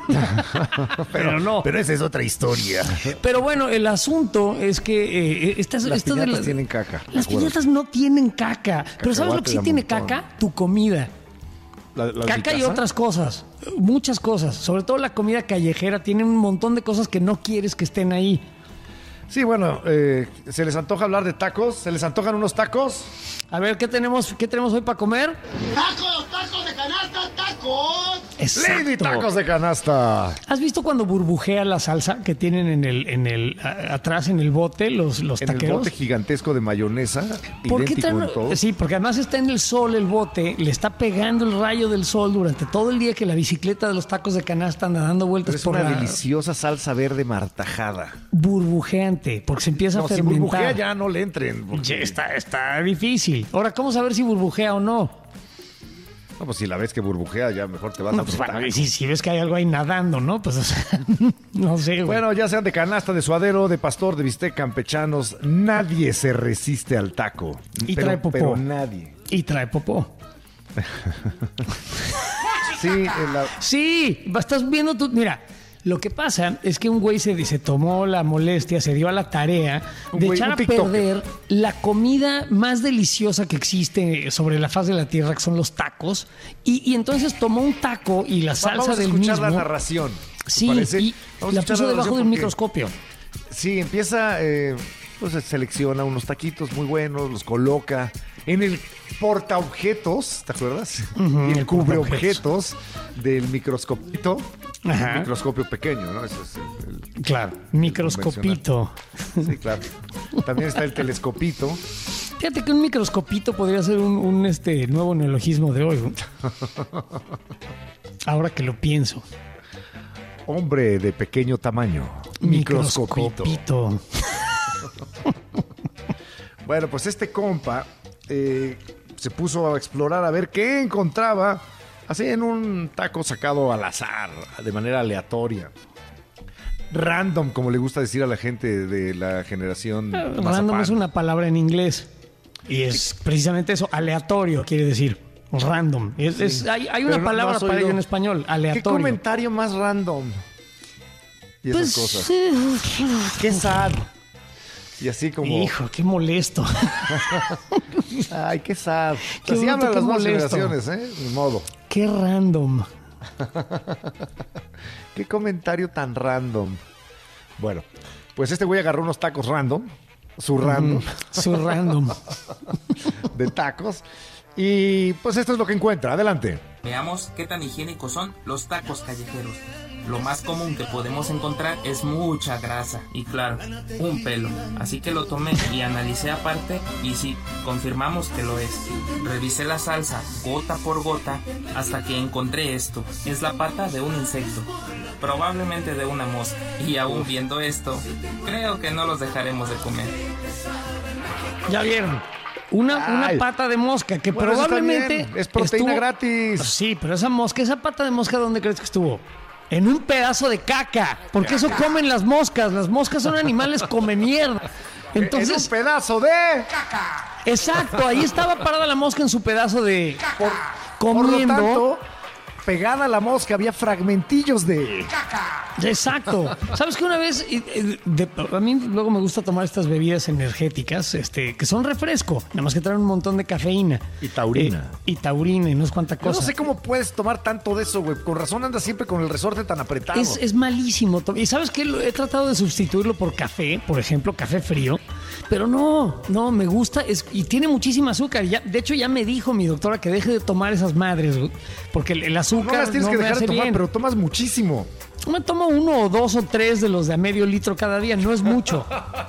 pero, no. Pero esa es otra historia. Pero bueno, el asunto es que eh, estas, Las esto de piñatas las- tienen caca. Las de acuerdo. piñatas no tienen caca. Pero ¿sabes lo que Cacahuate sí de tiene montón. caca? Tu comida. La- la Caca y Mikasa. otras cosas. Muchas cosas. Sobre todo la comida callejera tiene un montón de cosas que no quieres que estén ahí. Sí, bueno, eh, ¿se les antoja hablar de tacos? ¿Se les antojan unos tacos? A ver, ¿qué tenemos, qué tenemos hoy para comer? ¡Tacos, los tacos de canasta, tacos! Lady Tacos de Canasta. ¿Has visto cuando burbujea la salsa que tienen en el, en el a- atrás en el bote los, los En el taqueros? bote gigantesco de mayonesa, ¿Por qué idéntico traen- en todo. Sí, porque además está en el sol el bote, le está pegando el rayo del sol durante todo el día que la bicicleta de los tacos de canasta anda dando vueltas Pero es por una la deliciosa salsa verde martajada. burbujeante, porque se empieza No, a si fermentar. burbujea ya no le entren. porque- Ya está, está difícil. Ahora, ¿cómo saber si burbujea o no? No, pues si la ves que burbujea, ya mejor te vas No, a pues otro bueno, taco. y si, si ves que hay algo ahí nadando, ¿no? Pues, o sea, no sé, güey. Bueno, ya sean de canasta, de suadero, de pastor, de bistec, campechanos, nadie se resiste al taco. Y pero, trae popó. pero nadie. Y trae popó. Sí, en la- Sí, estás viendo tú. Mira, lo que pasa es que un güey se, se tomó la molestia, se dio a la tarea Un de güey, echar un a tiktoker. perder la comida más deliciosa que existe sobre la faz de la tierra, que son los tacos. Y, y entonces tomó un taco y la salsa Vamos a del escuchar mismo. la narración. ¿te Sí, parece? y Vamos a la escuchar puso debajo narración del porque- microscopio. Sí, empieza, eh, pues selecciona unos taquitos muy buenos, los coloca en el portaobjetos, ¿te acuerdas? Y el el cubreobjetos del microscopito. Ajá. Un microscopio pequeño, ¿no? Ese es el- el- Claro, microscopito. sí, claro. También está el telescopito. Fíjate que un microscopito podría ser un, un, este nuevo neologismo de hoy. ¿no? Ahora que lo pienso. Hombre de pequeño tamaño. Microscopito. Microscopito. Bueno, pues este compa eh, se puso a explorar a ver qué encontraba así en un taco sacado al azar, de manera aleatoria. random, como le gusta decir a la gente de la generación Eh, Mazapán. Random es una palabra en inglés. Y es precisamente eso, aleatorio, quiere decir. Random. Es, es- hay, hay una Pero no- no palabra has para oído. ello en español, ¿Qué aleatorio. comentario más random? Y esas Pues, cosas. eh, Qué sad. Y así como... hijo, qué molesto. Ay, qué sad. Qué Así bruto, hablan qué las nuevas molesto. generaciones, ¿eh? Ni modo. Qué random. Qué comentario tan random. Bueno, pues este güey agarró unos tacos random. Su random. Su random. De tacos. Y pues esto es lo que encuentra. Adelante. Veamos qué tan higiénicos son los tacos callejeros. Lo más común que podemos encontrar es mucha grasa y claro, un pelo. Así que lo tomé y analicé aparte y sí, confirmamos que lo es. Revisé la salsa gota por gota hasta que encontré esto. Es la pata de un insecto, probablemente de una mosca. Y aún viendo esto, creo que no los dejaremos de comer. Ya vieron. Una, una Ay. pata de mosca que Bueno, eso está probablemente bien. Es proteína estuvo- gratis. Sí, pero esa mosca, esa pata de mosca, ¿dónde crees que estuvo? En un pedazo de caca. Porque eso comen las moscas. Las moscas son animales come mierda. en Entonces, un pedazo de... exacto, ahí estaba parada la mosca en su pedazo de Por comiendo. lo tanto, pegada a la mosca había fragmentillos de... Exacto. ¿Sabes que una vez, y, y, de- a mí luego me gusta tomar estas bebidas energéticas, este, que son refresco, nada más que traen un montón de cafeína. Y taurina. Eh, y taurina y no es cuánta Yo no cosa. sé cómo puedes tomar tanto de eso, güey. Con razón andas siempre con el resorte tan apretado. Es, es malísimo. to- Y sabes que he tratado de sustituirlo por café, por ejemplo, café frío. Pero no, no, me gusta. Es, y tiene muchísima azúcar. Ya, de hecho, ya me dijo mi doctora que deje de tomar esas madres, güey, porque el, el azúcar No las tienes no que me dejar de hace tomar, bien. pero tomas muchísimo. Me tomo uno o dos o tres de los de a medio litro cada día. No es mucho.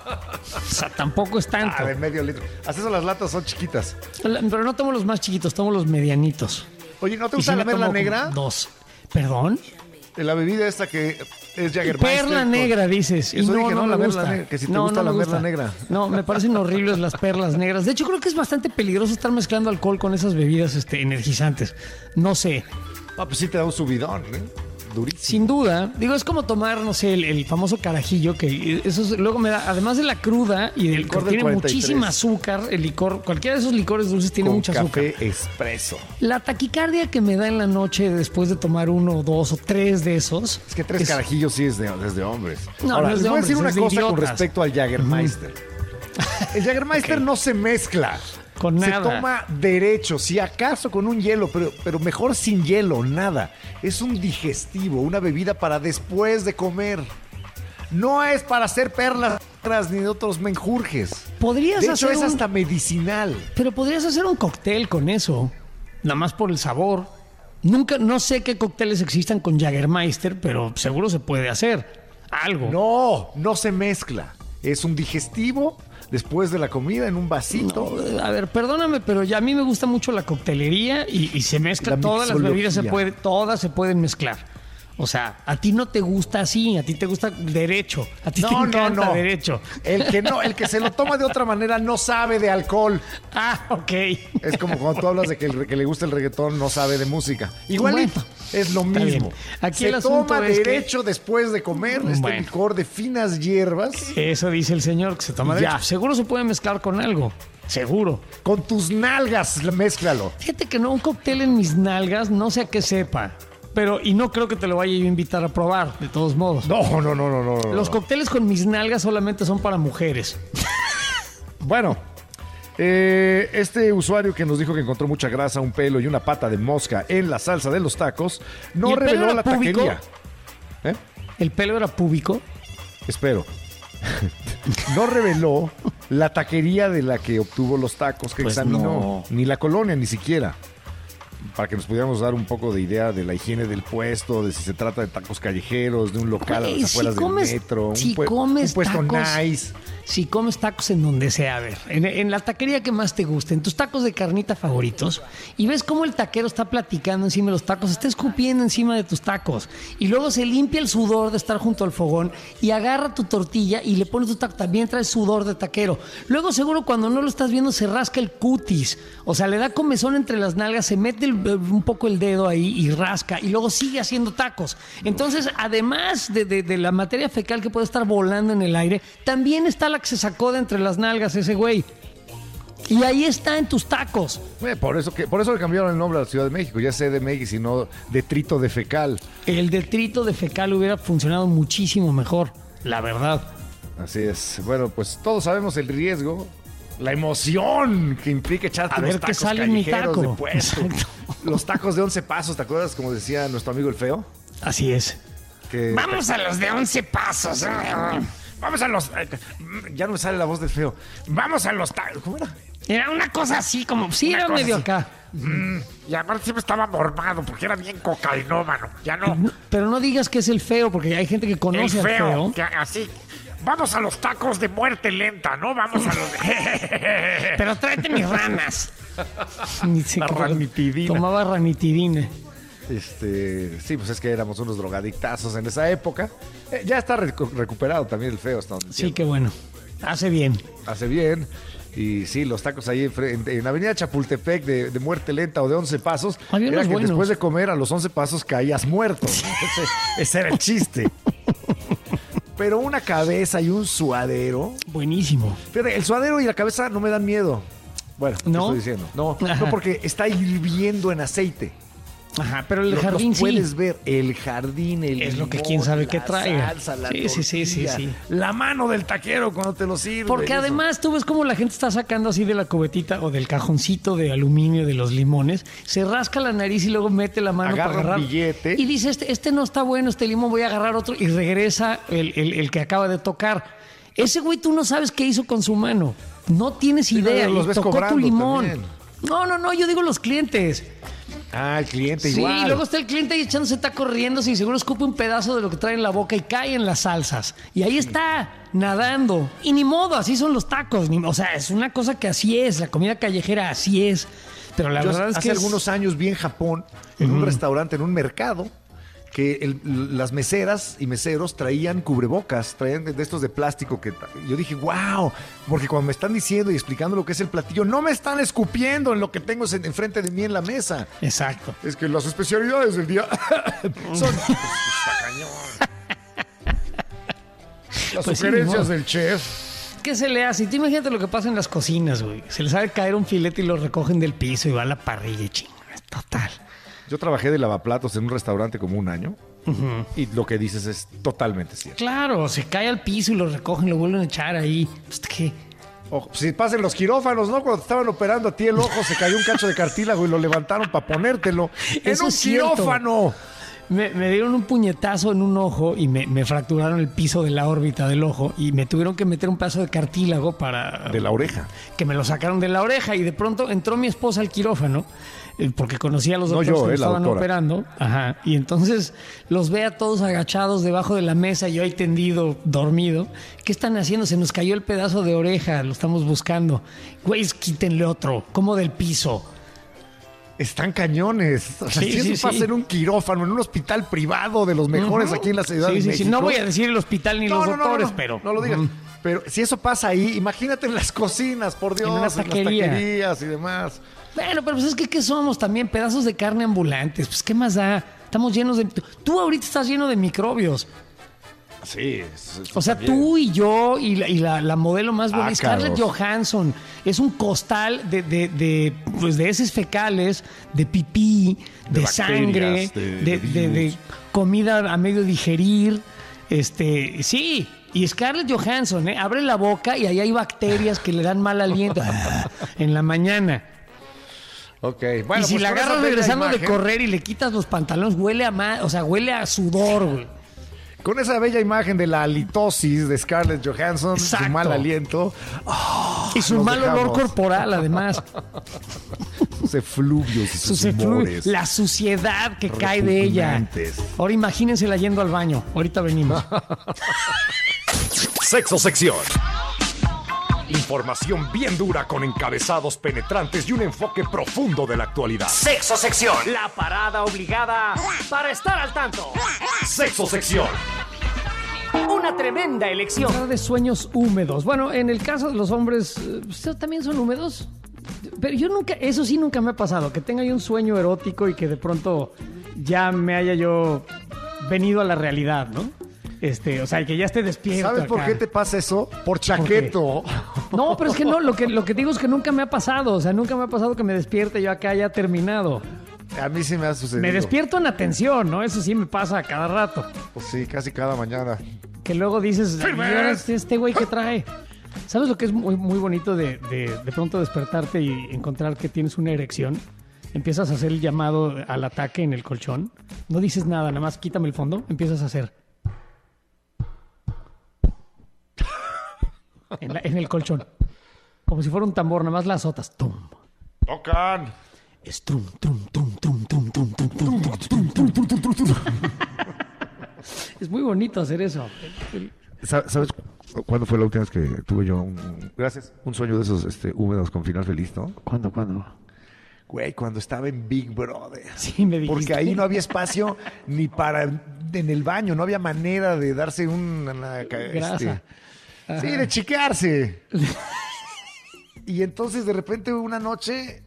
O sea, tampoco es tanto. Ah, de medio litro. Hasta eso las latas son chiquitas. La- Pero no tomo los más chiquitos, tomo los medianitos. Oye, ¿no te Y gusta sí la me perla tomo como negra? Dos. ¿Perdón? La bebida esta que es Jägermeister. Perla con- negra, dices. Y Eso no, dije, no, ¿no? La me perla gusta. negra, que si te No, gusta no la me perla gusta. negra. No, me parecen horribles las perlas negras. De hecho, creo que es bastante peligroso estar mezclando alcohol con esas bebidas este, energizantes. No sé. Ah, pues sí te da un subidón, ¿eh? Durísimo. Sin duda, digo, es como tomar, no sé, el, el famoso carajillo, que eso es- luego me da, además de la cruda y del que Licor del tiene cuarenta y tres. muchísima azúcar, el licor, cualquiera de esos licores dulces tiene Con mucha azúcar. café expreso. La taquicardia que me da en la noche después de tomar uno o dos o tres de esos. Es que tres carajillos sí es de, es de hombres. No, Ahora, no es les de voy a decir hombres, una es de cosa con idiotas. respecto al Jägermeister. El Jägermeister no se mezcla. Con Se nada. toma derecho, si acaso con un hielo, pero, pero mejor sin hielo, nada. Es un digestivo, una bebida para después de comer. No es para hacer perlas negras ni de otros menjurjes. Podrías De hecho, hacer es un- hasta medicinal. Pero podrías hacer un cóctel con eso, nada más por el sabor. Nunca, no sé qué cócteles existan con Jägermeister, pero seguro se puede hacer algo. No, no se mezcla. Es un digestivo después de la comida en un vasito. No, a ver, perdóname, pero ya a mí me gusta mucho la coctelería y, y se mezcla, La todas las bebidas se mixología. puede, todas se pueden mezclar. O sea, a ti no te gusta así, a ti te gusta derecho, a ti te No, no, encanta no. derecho. El que no, el que se lo toma de otra manera no sabe de alcohol. Ah, ok. Es como cuando tú hablas de que, el, que le gusta el reggaetón, no sabe de música. Igualito, Bueno, es lo está mismo. bien. Aquí se el asunto toma es que- derecho después de comer este Bueno. licor de finas hierbas Eso dice el señor que se toma Ya. derecho. Seguro se puede mezclar con algo. Seguro. con tus nalgas, mézclalo. Fíjate que no, un cóctel en mis nalgas, no sé a qué sepa. Pero, y no creo que te lo vaya a invitar a probar, de todos modos. No, no, no, no, no. no. Los cócteles con mis nalgas solamente son para mujeres. Bueno, eh, este usuario que nos dijo que encontró mucha grasa, un pelo y una pata de mosca en la salsa de los tacos, ¿Y no el pelo reveló era la púbico? taquería. ¿Eh? El pelo era púbico. Espero. No reveló la taquería de la que obtuvo los tacos que Pues examinó, no. ni la colonia ni siquiera. Para que nos pudiéramos dar un poco de idea de la higiene del puesto, de si se trata de tacos callejeros, de un local a Güey, las si afueras comes- del metro, un, si pue- comes un puesto tacos- nice. Si comes tacos en donde sea, a ver, en, en la taquería que más te guste, en tus tacos de carnita favoritos, y ves cómo el taquero está platicando encima de los tacos, está escupiendo encima de tus tacos, y luego se limpia el sudor de estar junto al fogón y agarra tu tortilla y le pone tu taco, también trae sudor de taquero. Luego seguro cuando no lo estás viendo se rasca el cutis, o sea, le da comezón entre las nalgas, se mete el un poco el dedo ahí y rasca y luego sigue haciendo tacos. Entonces, además de, de, de la materia fecal que puede estar volando en el aire, también está la que se sacó de entre las nalgas ese güey. Y ahí está en tus tacos. Eh, por eso que por eso le cambiaron el nombre a la Ciudad de México. Ya es C D M X y no detrito de fecal. El detrito de fecal hubiera funcionado muchísimo mejor, la verdad. Así es. Bueno, pues todos sabemos el riesgo, la emoción que implica echarte A ver los qué tacos sale en mi callejeros taco. de puesto. Los tacos de once pasos, ¿te acuerdas? Como decía nuestro amigo el Feo. Así es. Que Vamos a los de once pasos. Vamos a los... Ya no me sale la voz del Feo. Vamos a los tacos. ¿Cómo era? Era una cosa así como... Sí, una era cosa medio así. acá. Mm, y aparte siempre estaba mormado porque era bien cocainómano. Ya no. Pero no digas que es el Feo, porque hay gente que conoce El al feo. Feo. Que así... Vamos a los tacos de muerte lenta, ¿no? Vamos a los de... Pero tráete mis ranas. La ranitidina. Tomaba ranitidina. Este, sí, pues es que éramos unos drogadictazos en esa época. Eh, ya está recu- recuperado también el Feo. Hasta donde Sí, entiendo. qué bueno. Hace bien. Hace bien. Y sí, los tacos ahí en, fre- en, en Avenida Chapultepec de, de muerte lenta o de once pasos. Había Era unos que buenos. después de comer a los once pasos caías muerto. ese, ese era el chiste. Pero una cabeza y un suadero. Buenísimo. Fíjate, el suadero y la cabeza no me dan miedo. Bueno, ¿qué ¿No? estoy diciendo? No, Ajá. no, porque está hirviendo en aceite. Ajá, pero el Lo- jardín los sí. puedes ver, el jardín, el Es lo que limón, quién sabe la qué traiga. salsa, la Sí, sí, sí, sí, tortilla, sí. la mano del taquero cuando te lo sirve. Porque eso. además tú ves cómo la gente está sacando así de la cubetita o del cajoncito de aluminio de los limones, se rasca la nariz y luego mete la mano Agarra para un agarrar. billete. Y dice, este, este no está bueno, este limón, voy a agarrar otro y regresa el, el- el que acaba de tocar. Ese güey tú no sabes qué hizo con su mano. No tienes Sí, idea. los y ves tocó tu cobrando limón. también. No, no, no, yo digo los clientes. Ah, el cliente Sí, igual. y luego está el cliente ahí echándose, está corriéndose y seguro escupe un pedazo de lo que trae en la boca y cae en las salsas. Y ahí está, nadando. Y ni modo, así son los tacos. Ni- o sea, es una cosa que así es, la comida callejera así es. Pero la Yo verdad es hace que es- algunos años vi en Japón, en un restaurante, en un mercado, que el- las meseras y meseros traían cubrebocas, traían de, de estos de plástico que yo dije, wow, porque cuando me están diciendo y explicando lo que es el platillo, no me están escupiendo en lo que tengo en- enfrente de mí en la mesa. Exacto. Es que las especialidades del día son... Pues, está cañón. Las Pues sí, sugerencias ni modo. del chef. ¿Qué se le hace? Y tú imagínate lo que pasa en las cocinas, güey. Se les sabe caer un filete y lo recogen del piso y va a la parrilla, chingón. Total. Yo trabajé de lavaplatos en un restaurante como un año y lo que dices es totalmente cierto. Claro, se cae al piso y lo recogen, lo vuelven a echar ahí. Pues, ¿qué? Ojo, si pasen los quirófanos, ¿no? Cuando te estaban operando a ti el ojo, se cayó un cacho de cartílago y lo levantaron para ponértelo. ¡En Eso un es cierto. quirófano! Me, me dieron un puñetazo en un ojo y me, me fracturaron el piso de la órbita del ojo y me tuvieron que meter un pedazo de cartílago para... De la oreja. Que me lo sacaron de la oreja y de pronto entró mi esposa al quirófano eh, porque conocía a los No doctores yo, que me eh, la estaban doctora. operando. Ajá. Y entonces los ve a todos agachados debajo de la mesa, yo ahí tendido, dormido. ¿Qué están haciendo? Se nos cayó el pedazo de oreja, lo estamos buscando. Güeyes, quítenle otro, como del piso. Están cañones. O sea, Sí, si sí, eso pasa sí. en un quirófano, en un hospital privado de los mejores Ujú. aquí en la Ciudad Sí, de sí, México. sí. No voy a decir el hospital ni No, los no, no, doctores, no, pero... No lo digas. Ujú. Pero si eso pasa ahí, imagínate en las cocinas, por Dios, En en, una las taquería. taquerías y demás. Bueno, pero pues es que ¿qué somos también? Pedazos de carne ambulantes. Pues ¿qué más da? Estamos llenos de... Tú ahorita estás lleno de microbios. Sí. eso- eso O sea, también. tú y yo y la, y la, la modelo más bonita, Ácaros. Scarlett Johansson, es un costal de, de, de, pues de heces fecales, de pipí, de, De sangre, bacterias, de, de- de de- de virus. comida a medio digerir. Este, sí. Y Scarlett Johansson, ¿eh? Abre la boca y ahí hay bacterias que le dan mal aliento en la mañana. Ok. Bueno, y si pues la con esa agarras bella regresando de imagen- correr y le quitas los pantalones, huele a ma- o sea, huele a sudor, güey. Con esa bella imagen de la halitosis de Scarlett Johansson, Exacto. su mal aliento, Y su nos mal olor dejamos. corporal, además. sus efluvios y sus, Sus eflu- humores. la suciedad que cae de ella. repugnantes. Ahora imagínensela yendo al baño. Ahorita venimos. Sexo sección. Información bien dura con encabezados penetrantes y un enfoque profundo de la actualidad. Sexo sección. La parada obligada para estar al tanto. Sexo sección. Una tremenda elección. Hablar de sueños húmedos. Bueno, en el caso de los hombres, eh, ¿ustedes también son húmedos? Pero yo nunca, eso sí nunca me ha pasado, que tenga yo un sueño erótico y que de pronto ya me haya yo venido a la realidad, ¿no? Este, o sea, que ya esté despierto. ¿Sabes por acá. qué te pasa eso? Por chaqueto. ¿Por no, pero es que no, lo que, lo que digo es que nunca me ha pasado, o sea, nunca me ha pasado que me despierte yo acá ya terminado. A mí sí me ha sucedido. Me despierto en atención, ¿no? Eso sí me pasa a cada rato. Pues sí, casi cada mañana. Que luego dices, "Mira, este este güey que trae". ¿Sabes lo que es muy, muy bonito de, de, de pronto despertarte y encontrar que tienes una erección? Empiezas a hacer el llamado al ataque en el colchón. No dices nada, nada más quítame el fondo. Empiezas a hacer. En, la, en el colchón. Como si fuera un tambor, nada más las azotas. ¡Tum! ¡Tocan! Es trum, trum, trum, trum, trum, trum, trum, trum, trum, trum, trum, trum, trum. Es muy bonito hacer eso. ¿Sabes cuándo fue la última vez que tuve yo un, gracias, un sueño de esos este, húmedos con final feliz, no? ¿Cuándo, cuándo? Güey, cuando estaba en Big Brother. Sí, me dijiste. Porque ahí no había espacio ni para en el baño, no había manera de darse una, una grasa. Este, sí, de chiquearse. Y entonces de repente una noche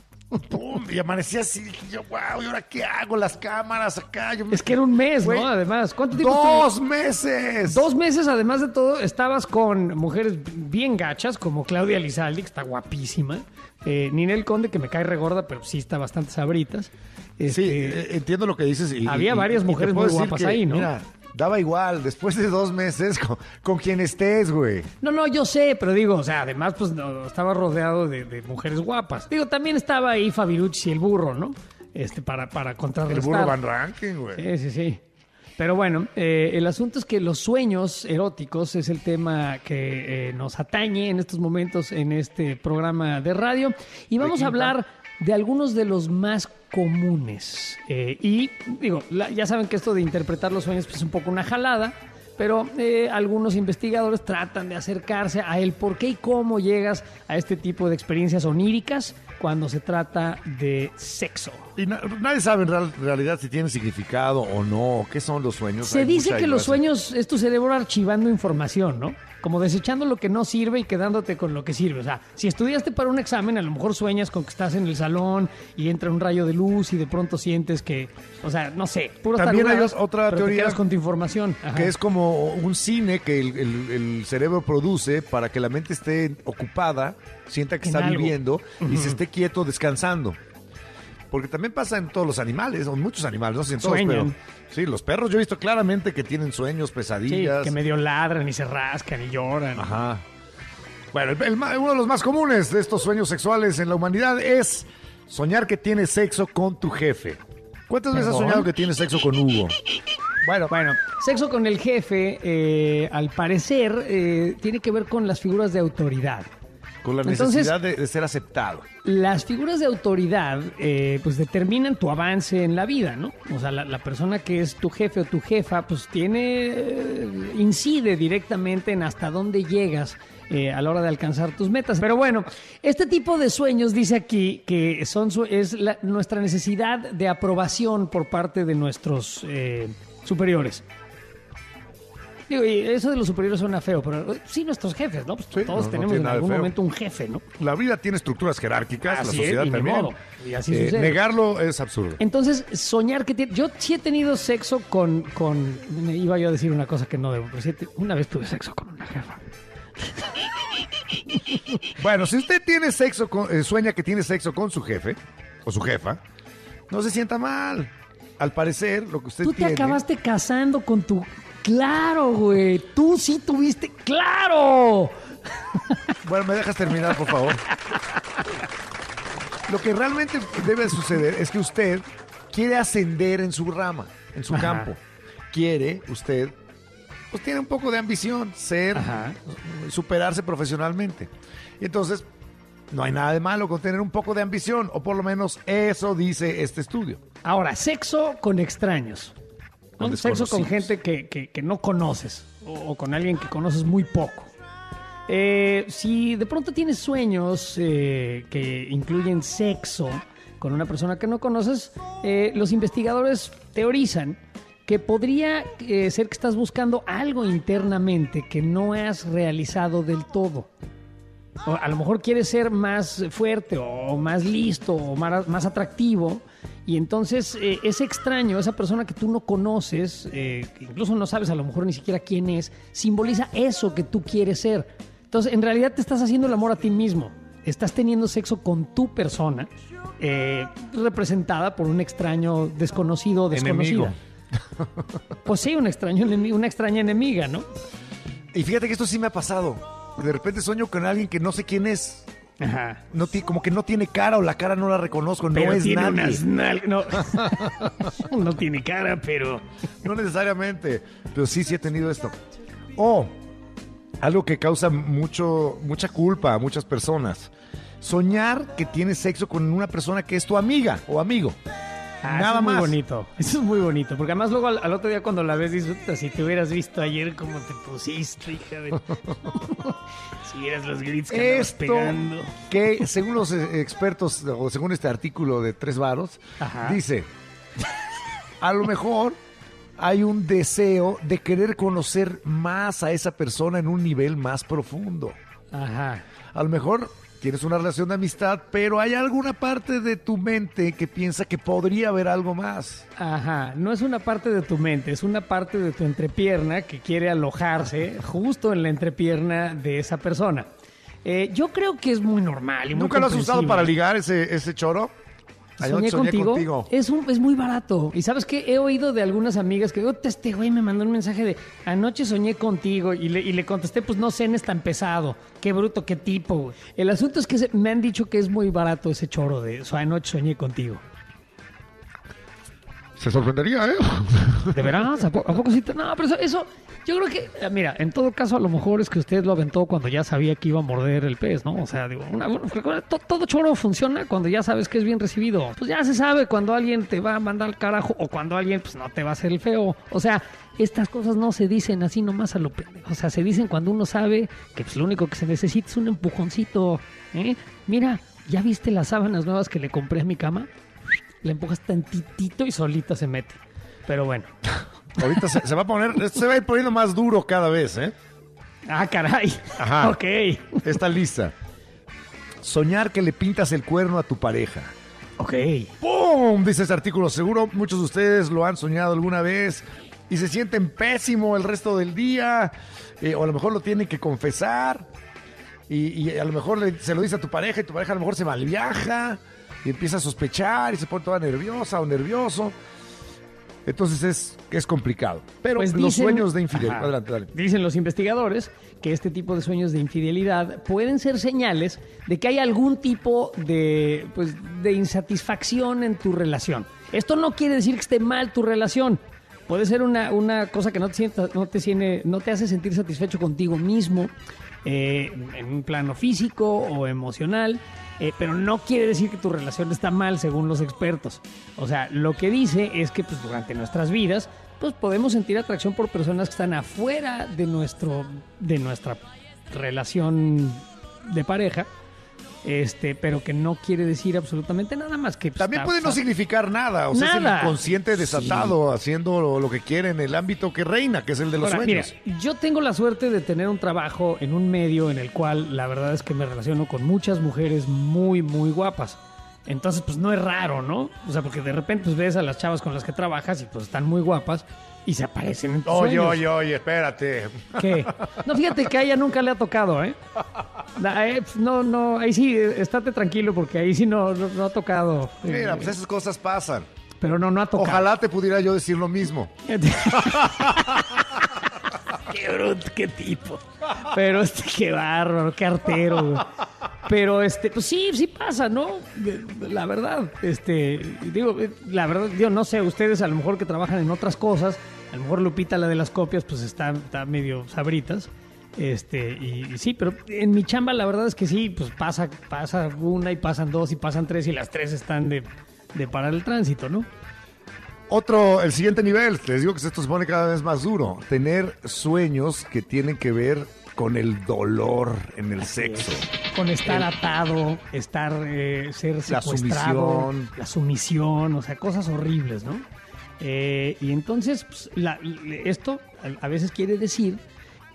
¡pum! Y amanecí así, dije yo, wow, ¿y ahora qué hago? Las cámaras acá. Yo me... Es que era un mes, Güey, ¿no? Además, ¿cuánto tiempo? ¡Dos estuvo? meses! Dos meses, además de todo, estabas con mujeres bien gachas, como Claudia Lizaldi, que está guapísima. Eh, Ninel Conde, que me cae regorda, pero sí está bastante sabritas. Este, sí, eh, entiendo lo que dices. Y, había y, varias y mujeres muy guapas que, ahí, ¿no? Mira, daba igual, después de dos meses, con, con quien estés, güey. No, no, yo sé, pero digo, o sea, además, pues no, estaba rodeado de, de mujeres guapas. Digo, también estaba ahí Fabirucci y el burro, ¿no? Este, para, para contrarrestar. El burro Van Ranking, güey. Sí, sí, sí. Pero bueno, eh, el asunto es que los sueños eróticos es el tema que eh, nos atañe en estos momentos en este programa de radio. Y vamos a hablar de algunos de los más comunes. Eh, y digo, la, ya saben que esto de interpretar los sueños pues, es un poco una jalada, pero eh, algunos investigadores tratan de acercarse a el por qué y cómo llegas a este tipo de experiencias oníricas cuando se trata de sexo. Y na- nadie sabe en real- realidad si tienen significado o no, qué son los sueños. Se Hay dice mucha que los ignorancia. sueños es tu cerebro archivando información, ¿no? Como desechando lo que no sirve y quedándote con lo que sirve. O sea, si estudiaste para un examen, a lo mejor sueñas con que estás en el salón y entra un rayo de luz y de pronto sientes que, o sea, no sé, puros También hay tarugadas, otra pero te teoría quedas con tu información. Ajá. Que es como un cine que el, el- el cerebro produce para que la mente esté ocupada, sienta que En está algo. viviendo y Ujú. se esté quieto descansando. Porque también pasa en todos los animales, o en muchos animales, no sé si en todos, Sueñan. pero sí, los perros yo he visto claramente que tienen sueños, Sí, pesadillas. que medio ladran y se rascan y lloran. Ajá. Bueno, el- el ma- uno de los más comunes de estos sueños sexuales en la humanidad es soñar que tienes sexo con tu jefe. ¿Cuántas veces has ¿Perdón? soñado que tienes sexo con Hugo? Bueno, bueno, sexo con el jefe, eh, al parecer, eh, tiene que ver con las figuras de autoridad. Con la Entonces- necesidad de, de ser aceptado. Las figuras de autoridad eh, pues determinan tu avance en la vida, ¿no? O sea, la, la persona que es tu jefe o tu jefa pues tiene, eh, incide directamente en hasta dónde llegas eh, a la hora de alcanzar tus metas. Pero bueno, este tipo de sueños dice aquí que son su- es la- nuestra necesidad de aprobación por parte de nuestros eh, superiores. Digo, y eso de los superiores suena feo, pero eh, sí nuestros jefes, ¿no? Pues Sí, todos no, no tenemos tiene en nada de algún feo. momento un jefe, ¿no? La vida tiene estructuras jerárquicas, Así la sociedad es, y ni también. modo. Y así Eh, sucede. negarlo es absurdo. Entonces, soñar que tiene... Yo sí he tenido sexo con, con... Iba yo a decir una cosa que no debo, pero sí te- una vez tuve sexo con una jefa. Bueno, si usted tiene sexo, con, eh, sueña que tiene sexo con su jefe o su jefa, no se sienta mal. Al parecer, lo que usted Tú te tiene... acabaste casando con tu... ¡Claro, güey! Tú sí tuviste... ¡Claro! Bueno, ¿me dejas terminar, por favor? Lo que realmente debe suceder es que usted quiere ascender en su rama, en su Ajá. campo. Quiere usted, pues tiene un poco de ambición, ser, Ajá. superarse profesionalmente. Y entonces, no hay nada de malo con tener un poco de ambición, o por lo menos eso dice este estudio. Ahora, sexo con extraños. ¿no? Con Sexo con desconocidos. gente que, que- que no conoces o, o con alguien que conoces muy poco. Eh, si de pronto tienes sueños eh, que incluyen sexo con una persona que no conoces, eh, los investigadores teorizan que podría eh, ser que estás buscando algo internamente que no has realizado del todo. O a lo mejor quieres ser más fuerte o más listo o más, más atractivo y entonces eh, ese extraño, esa persona que tú no conoces, eh, incluso no sabes a lo mejor ni siquiera quién es, simboliza eso que tú quieres ser. Entonces, en realidad te estás haciendo el amor a ti mismo. Estás teniendo sexo con tu persona, eh, representada por un extraño desconocido o desconocida. Enemigo. Pues sí, un extraño enemigo, una extraña enemiga, ¿no? Y fíjate que esto sí me ha pasado. De repente sueño con alguien que no sé quién es. Ajá. No t- como que no tiene cara o la cara no la reconozco, pero no es tiene nadie. Unas nal- no. No tiene cara, pero... No necesariamente, pero sí, sí he tenido esto. O algo que causa mucho, mucha culpa a muchas personas. Soñar que tienes sexo con una persona que es tu amiga o amigo. Ah, Nada eso es más. muy bonito. Eso es muy bonito. Porque además luego al, al otro día cuando la ves dices, si te hubieras visto ayer cómo te pusiste, hija de... Si vieras los grits que andabas Esto pegando. que según los eh, expertos o según este artículo de Tres Varos, Ajá. dice, a lo mejor hay un deseo de querer conocer más a esa persona en un nivel más profundo. Ajá. A lo mejor tienes una relación de amistad, pero hay alguna parte de tu mente que piensa que podría haber algo más. Ajá, no es una parte de tu mente, es una parte de tu entrepierna que quiere alojarse justo en la entrepierna de esa persona. Eh, yo creo que es muy normal y muy ¿Nunca lo has usado comprensible. para ligar ese, ese choro? Soñé, Soñé contigo. contigo. Es, un, es muy barato. Y ¿sabes qué? He oído de algunas amigas que "Ota, este güey me mandó un mensaje de anoche soñé contigo y le, y le contesté, pues no cenes tan pesado. Qué bruto, qué tipo. Güey. El asunto es que se, me han dicho que es muy barato ese choro de so, anoche soñé contigo. Se sorprendería, ¿eh? ¿De veras? ¿A, po- a poco sí? te- No, pero eso, eso, yo creo que, eh, mira, en todo caso, a lo mejor es que usted lo aventó cuando ya sabía que iba a morder el pez, ¿no? O sea, digo, una- una- to- todo choro funciona cuando ya sabes que es bien recibido. Pues ya se sabe cuando alguien te va a mandar al carajo o cuando alguien, pues no te va a hacer el feo. O sea, estas cosas no se dicen así nomás a lo pendejo. O sea, se dicen cuando uno sabe que pues, lo único que se necesita es un empujoncito. ¿eh? Mira, ¿ya viste las sábanas nuevas que le compré a mi cama? Le empujas tantitito y solita se mete. Pero bueno. Ahorita se, se va a poner, esto se va a ir poniendo más duro cada vez, ¿eh? Ah, caray. Ajá. Ok. Está lista. Soñar que le pintas el cuerno a tu pareja. Ok. ¡Pum! Dice este artículo. Seguro muchos de ustedes lo han soñado alguna vez y se sienten pésimo el resto del día. Eh, o a lo mejor lo tienen que confesar. Y, y a lo mejor le- se lo dice a tu pareja y tu pareja a lo mejor se malviaja y empieza a sospechar y se pone toda nerviosa o nervioso. Entonces es, es complicado. Pero Pues los dicen- sueños de infidelidad. Ajá. Adelante, dale. Dicen los investigadores que este tipo de sueños de infidelidad pueden ser señales de que hay algún tipo de, pues, de insatisfacción en tu relación. Esto no quiere decir que esté mal tu relación. Puede ser una, una cosa que no te, sienta, no, te siene- no te hace sentir satisfecho contigo mismo, eh, en un plano físico o emocional. Eh, pero no quiere decir que tu relación está mal según los expertos. O sea, lo que dice es que pues, durante nuestras vidas pues podemos sentir atracción por personas que están afuera de nuestro de nuestra relación de pareja, este, pero que no quiere decir absolutamente nada más que pues, También está- puede no está- significar nada. O sea, Nada. es el inconsciente desatado haciendo lo, lo que quiere en el ámbito que reina, que es el de los Ahora, sueños. mira, yo tengo la suerte de tener un trabajo en un medio en el cual la verdad es que me relaciono con muchas mujeres muy, muy guapas. Entonces, pues no es raro, ¿no? O sea, porque de repente pues, ves a las chavas con las que trabajas y pues están muy guapas y se aparecen en tus Oye, sueños. oye, oye, espérate. ¿Qué? No, fíjate que a ella nunca le ha tocado, ¿eh? La- eh, No, no, ahí sí, eh, estate tranquilo porque ahí sí no, no, no ha tocado. Eh, Mira, pues esas cosas pasan. Pero no, no ha tocado. Ojalá te pudiera yo decir lo mismo. Qué bruto, qué tipo. Pero este, qué bárbaro, qué artero, güey. Pero este, pues sí, sí pasa, ¿no? La verdad, este, digo, la verdad, yo no sé, ustedes a lo mejor que trabajan en otras cosas, a lo mejor Lupita, la de las copias, pues está, está medio sabritas. Este, y, y sí, pero en mi chamba la verdad es que sí, pues pasa, pasa una y pasan dos y pasan tres y las tres están de, de parar el tránsito, ¿no? Otro, el siguiente nivel, les digo que esto se pone cada vez más duro. Tener sueños que tienen que ver con el dolor en el sexo. Con estar El- atado, estar, eh, ser La secuestrado, sumisión. la sumisión, o sea, cosas horribles, ¿no? Eh, y entonces, pues, la- esto a- a veces quiere decir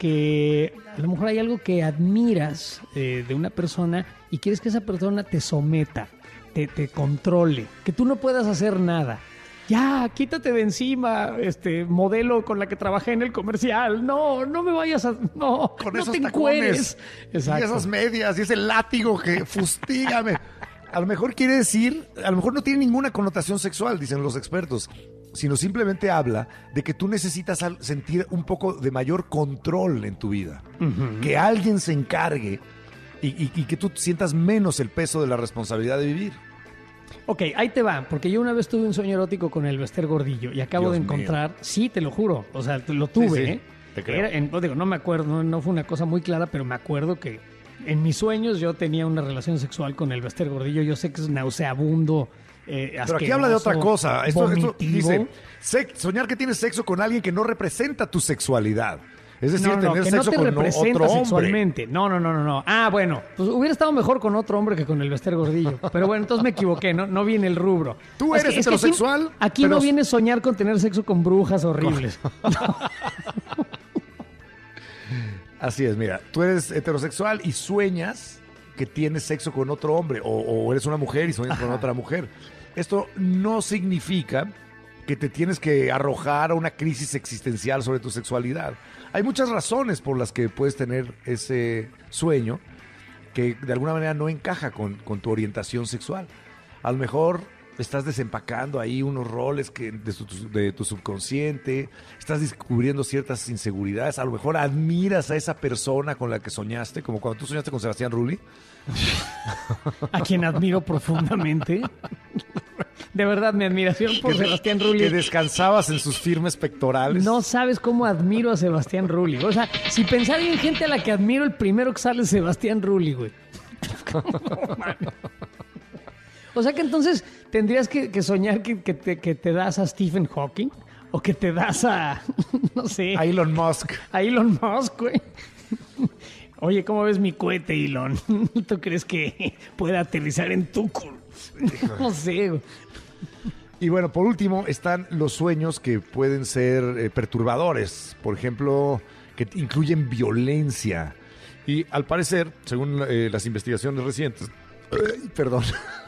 que a lo mejor hay algo que admiras eh, de una persona y quieres que esa persona te someta, te, te controle, que tú no puedas hacer nada. Ya, quítate de encima, este modelo con la que trabajé en el comercial. No, no me vayas a... No, Con no esos te tacones encueres. y Exacto. esas medias y ese látigo que fustígame. A lo mejor quiere decir, a lo mejor no tiene ninguna connotación sexual, dicen los expertos, sino simplemente habla de que tú necesitas al- sentir un poco de mayor control en tu vida. Ujú. Que alguien se encargue y, y- y que tú sientas menos el peso de la responsabilidad de vivir. Ok, ahí te va, porque yo una vez tuve un sueño erótico con el Bester Gordillo y acabo Dios de encontrar, sí, te lo juro, o sea, te- lo tuve, Sí, sí, ¿eh? te creo. Era en- no, digo, no me acuerdo, no, no fue una cosa muy clara, pero me acuerdo que en mis sueños yo tenía una relación sexual con el Bester Gordillo. Yo sé que es nauseabundo, eh, Pero aquí habla de otra asqueroso, cosa. Esto, esto vomitivo. dice, sex- soñar que tienes sexo con alguien que no representa tu sexualidad. Es decir, no, no, tener que no sexo te con representa otro hombre. sexualmente. No, no, no, no, no. Ah, bueno, pues hubiera estado mejor con otro hombre que con el Bester Gordillo. Pero bueno, entonces me equivoqué, no, no viene el rubro. Tú Es eres que- es que aquí- heterosexual, Aquí, pero- no viene soñar con tener sexo con brujas horribles. Así es, mira, tú eres heterosexual y sueñas que tienes sexo con otro hombre, o, o eres una mujer y sueñas con otra mujer. Esto no significa que te tienes que arrojar a una crisis existencial sobre tu sexualidad. Hay muchas razones por las que puedes tener ese sueño que de alguna manera no encaja con, con tu orientación sexual. A lo mejor estás desempacando ahí unos roles que de, su- de tu subconsciente, estás descubriendo ciertas inseguridades, a lo mejor admiras a esa persona con la que soñaste, como cuando tú soñaste con Sebastián Rulli. A quien admiro profundamente. De verdad, mi admiración por que, Sebastián que Rulli. descansabas en sus firmes pectorales. No sabes cómo admiro a Sebastián Rulli. O sea, si pensar en gente a la que admiro, el primero que sale es Sebastián Rulli, güey. No, man. O sea que entonces tendrías que, que soñar que, que te, que te das a Stephen Hawking o que te das a, no sé, A Elon Musk. a Elon Musk, güey. Oye, ¿cómo ves mi cohete, Elon? ¿Tú crees que pueda aterrizar en tu culo? No sé, güey. Y bueno, por último están los sueños que pueden ser eh, perturbadores, por ejemplo, que t- incluyen violencia. Y al parecer, según eh, las investigaciones recientes, ay, perdón,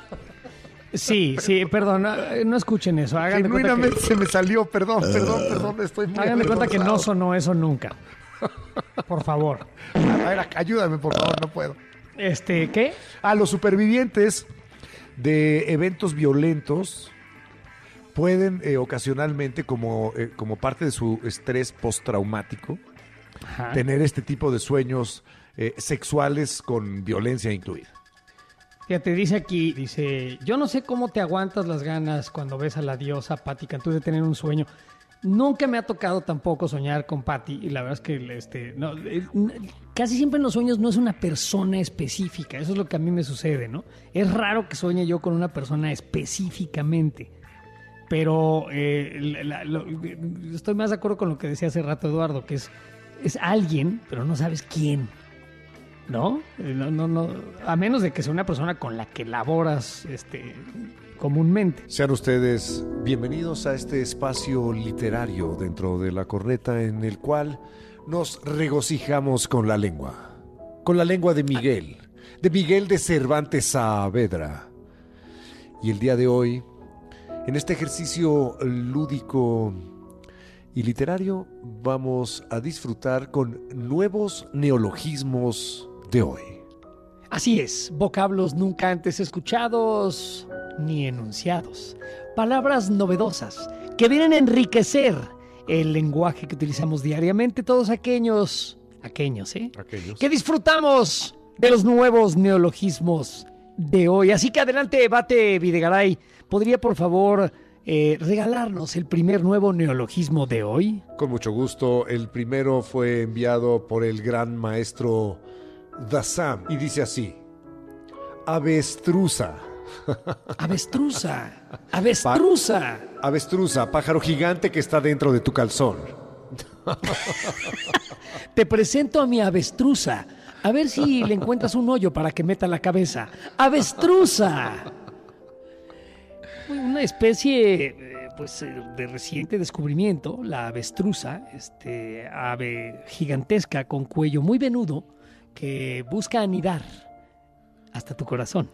Sí, sí, perdón, no, no escuchen eso. Hagan de cuenta genuinamente que, se me salió, perdón, perdón, perdón, estoy muy hagan de cuenta que no avergonzado. sonó eso nunca. Por favor. A ver, ayúdame, por favor, no puedo. Este, ¿qué? A los supervivientes de eventos violentos pueden eh, ocasionalmente, como, eh, como parte de su estrés postraumático, Ajá. tener este tipo de sueños eh, sexuales con violencia incluida. Fíjate, dice aquí, dice, yo no sé cómo te aguantas las ganas cuando ves a la diosa Patti Cantú de tener un sueño. Nunca me ha tocado tampoco soñar con Patti y la verdad es que este, no, eh, n- casi siempre en los sueños no es una persona específica, eso es lo que a mí me sucede, ¿no? Es raro que sueñe yo con una persona específicamente, pero eh, la- la- lo- estoy más de acuerdo con lo que decía hace rato Eduardo, que es, es alguien, pero no sabes quién. ¿No? Eh, no, no, no, a menos de que sea una persona con la que laboras este, comúnmente. Sean ustedes bienvenidos a este espacio literario dentro de la corneta en el cual nos regocijamos con la lengua. Con la lengua de Miguel, de Miguel de Cervantes Saavedra. Y el día de hoy, en este ejercicio lúdico y literario, vamos a disfrutar con nuevos neologismos de hoy. Así es, vocablos nunca antes escuchados ni enunciados. Palabras novedosas que vienen a enriquecer el lenguaje que utilizamos diariamente todos aquellos, aquellos, ¿eh? Aquellos. Que disfrutamos de los nuevos neologismos de hoy. Así que adelante, Bate Videgaray. ¿Podría, por favor, eh, regalarnos el primer nuevo neologismo de hoy? Con mucho gusto. El primero fue enviado por el gran maestro Dassam y dice así: avestruza. Avestruza, avestruza. Pa- avestruza, pájaro gigante que está dentro de tu calzón. Te presento a mi avestruza. A ver si le encuentras un hoyo para que meta la cabeza. ¡Avestruza! Una especie, eh, pues de reciente descubrimiento, la avestruza, este, ave gigantesca con cuello muy venudo que busca anidar hasta tu corazón.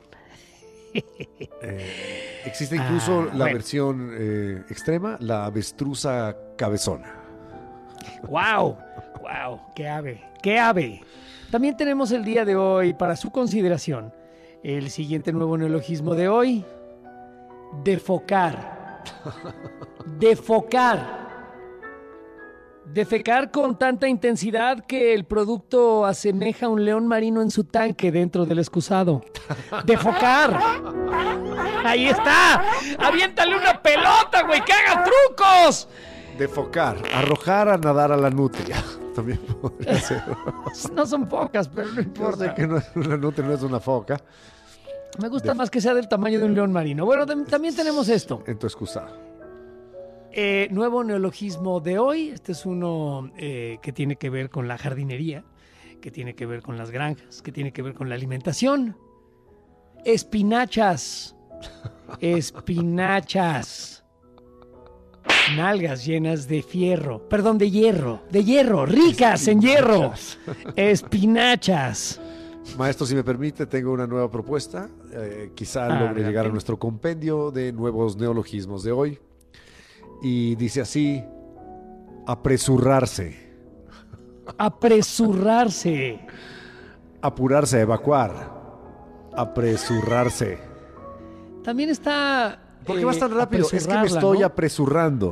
Eh, existe incluso Ah, la bueno. versión eh, extrema, la avestruza cabezona. ¡Wow! ¡Wow! ¡Qué ave! ¡Qué ave! También tenemos el día de hoy para su consideración el siguiente nuevo neologismo de hoy: defocar. Defocar. Defecar con tanta intensidad que el producto asemeja a un león marino en su tanque dentro del excusado. ¡Defocar! ¡Ahí está! ¡Aviéntale una pelota, güey! ¡Que haga trucos! Defocar, arrojar a nadar a la nutria. También podría ser. No son pocas, pero no Yo importa. sé que no es una nutria, no es una foca. Me gusta más que sea del tamaño de un león marino. Bueno, tam- también tenemos esto. En tu excusado. Eh, nuevo neologismo de hoy. Este es uno eh, que tiene que ver con la jardinería, que tiene que ver con las granjas, que tiene que ver con la alimentación. Espinachas. Espinachas. Nalgas llenas de fierro. Perdón, de hierro. De hierro. Ricas en hierro. Espinachas. Maestro, si me permite, tengo una nueva propuesta. Eh, quizá Ah, logre adelante. llegar a nuestro compendio de nuevos neologismos de hoy. Y dice así: apresurrarse, Apresurrarse. apurarse a evacuar, apresurrarse. También está. ¿Por qué eh, vas tan rápido? Es que me apresurrarla, estoy ¿no? apresurrando.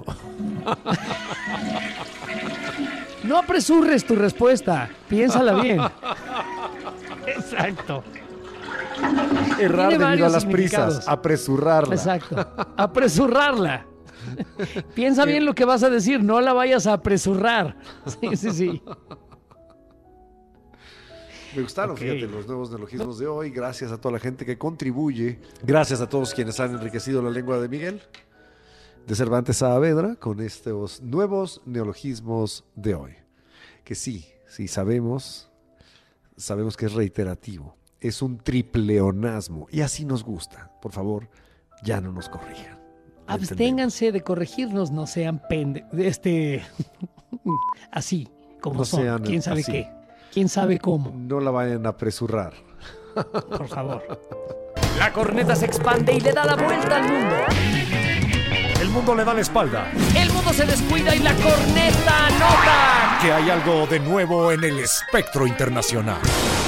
No apresurres tu respuesta. Piénsala bien. Exacto. Errar Tiene debido a varios las significados. prisas, apresurarla. Exacto. Apresurrarla. Piensa bien lo que vas a decir. No la vayas a apresurrar. Sí, sí, sí. Me gustaron, Ok. fíjate, los nuevos neologismos de hoy. Gracias a toda la gente que contribuye. Gracias a todos quienes han enriquecido la lengua de Miguel, de Cervantes Saavedra, con estos nuevos neologismos de hoy. Que sí, sí, sabemos, sabemos que es reiterativo. Es un tripleonasmo y así nos gusta. Por favor, ya no nos corrijan. Lo Absténganse de corregirnos. No sean pende... Este... Así, como No son. sean ¿Quién sabe así. qué? ¿Quién sabe cómo? No la vayan a apresurar. Por favor. La corneta se expande y le da la vuelta al mundo. El mundo le da la espalda. El mundo se descuida y la corneta nota. Que hay algo de nuevo en el espectro internacional.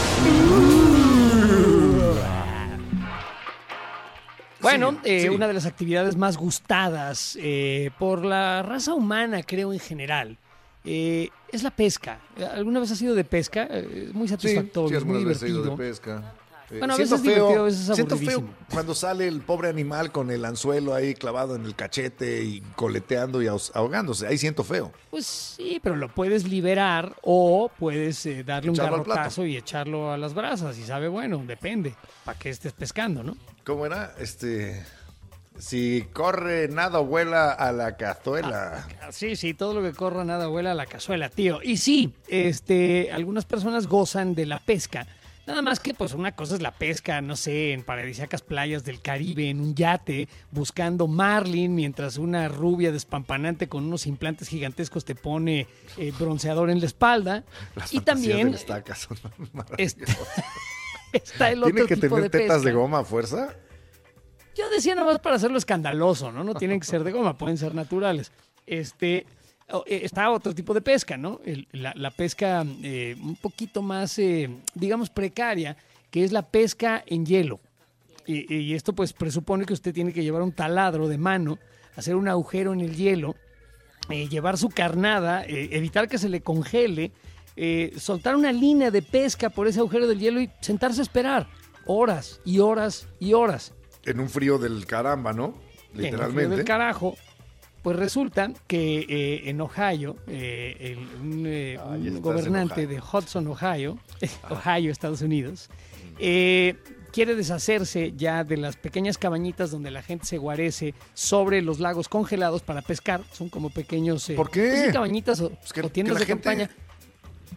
Bueno, Sí, eh, sí. una de las actividades más gustadas eh, por la raza humana, creo en general, eh, es la pesca. ¿Alguna vez has ido de pesca? Eh, Es muy satisfactorio, es muy algunas veces he ido divertido. de pesca. Eh, Bueno, a siento veces es divertido, a veces es siento aburridísimo. feo cuando sale el pobre animal con el anzuelo ahí clavado en el cachete y coleteando y ahos- ahogándose. Ahí siento feo. Pues sí, pero lo puedes liberar o puedes eh, darle un Echarlo al plato. garrotazo y echarlo a las brasas. Y sabe, bueno, depende, para que estés pescando, ¿no? ¿Cómo era? Este... Si corre, nada, vuela a la cazuela. Ah, Sí, sí, todo lo que corra nada vuela a la cazuela, tío. Y sí, este, algunas personas gozan de la pesca. Nada más que, pues, una cosa es la pesca, no sé, en paradisíacas playas del Caribe, en un yate, buscando marlin, mientras una rubia despampanante con unos implantes gigantescos te pone eh, bronceador en la espalda. Las Y fantasías también del estaca son este, maravillosas. está el otro ¿Tiene que tipo tener de tetas de pesca. goma a fuerza? Yo decía nada más para hacerlo escandaloso, ¿no? No tienen que ser de goma, pueden ser naturales. Este, o- eh, está otro tipo de pesca, ¿no? El- la, la pesca eh, un poquito más, eh, digamos, precaria, que es la pesca en hielo. Y, y esto pues presupone que usted tiene que llevar un taladro de mano, hacer un agujero en el hielo, eh, llevar su carnada, eh, evitar que se le congele, eh, soltar una línea de pesca por ese agujero del hielo y sentarse a esperar horas y horas y horas. En un frío del caramba, ¿no? En el frío Literalmente. del carajo. Pues resulta que eh, en Ohio, eh, el- un, eh, Ah, un ya estás en gobernante Ohio. de Hudson, Ohio, Ohio, Estados Unidos, eh, quiere deshacerse ya de las pequeñas cabañitas donde la gente se guarece sobre los lagos congelados para pescar. Son como pequeños eh, ¿Por qué? pues sí, cabañitas o, Pues que- o tiendas que de la gente- campaña.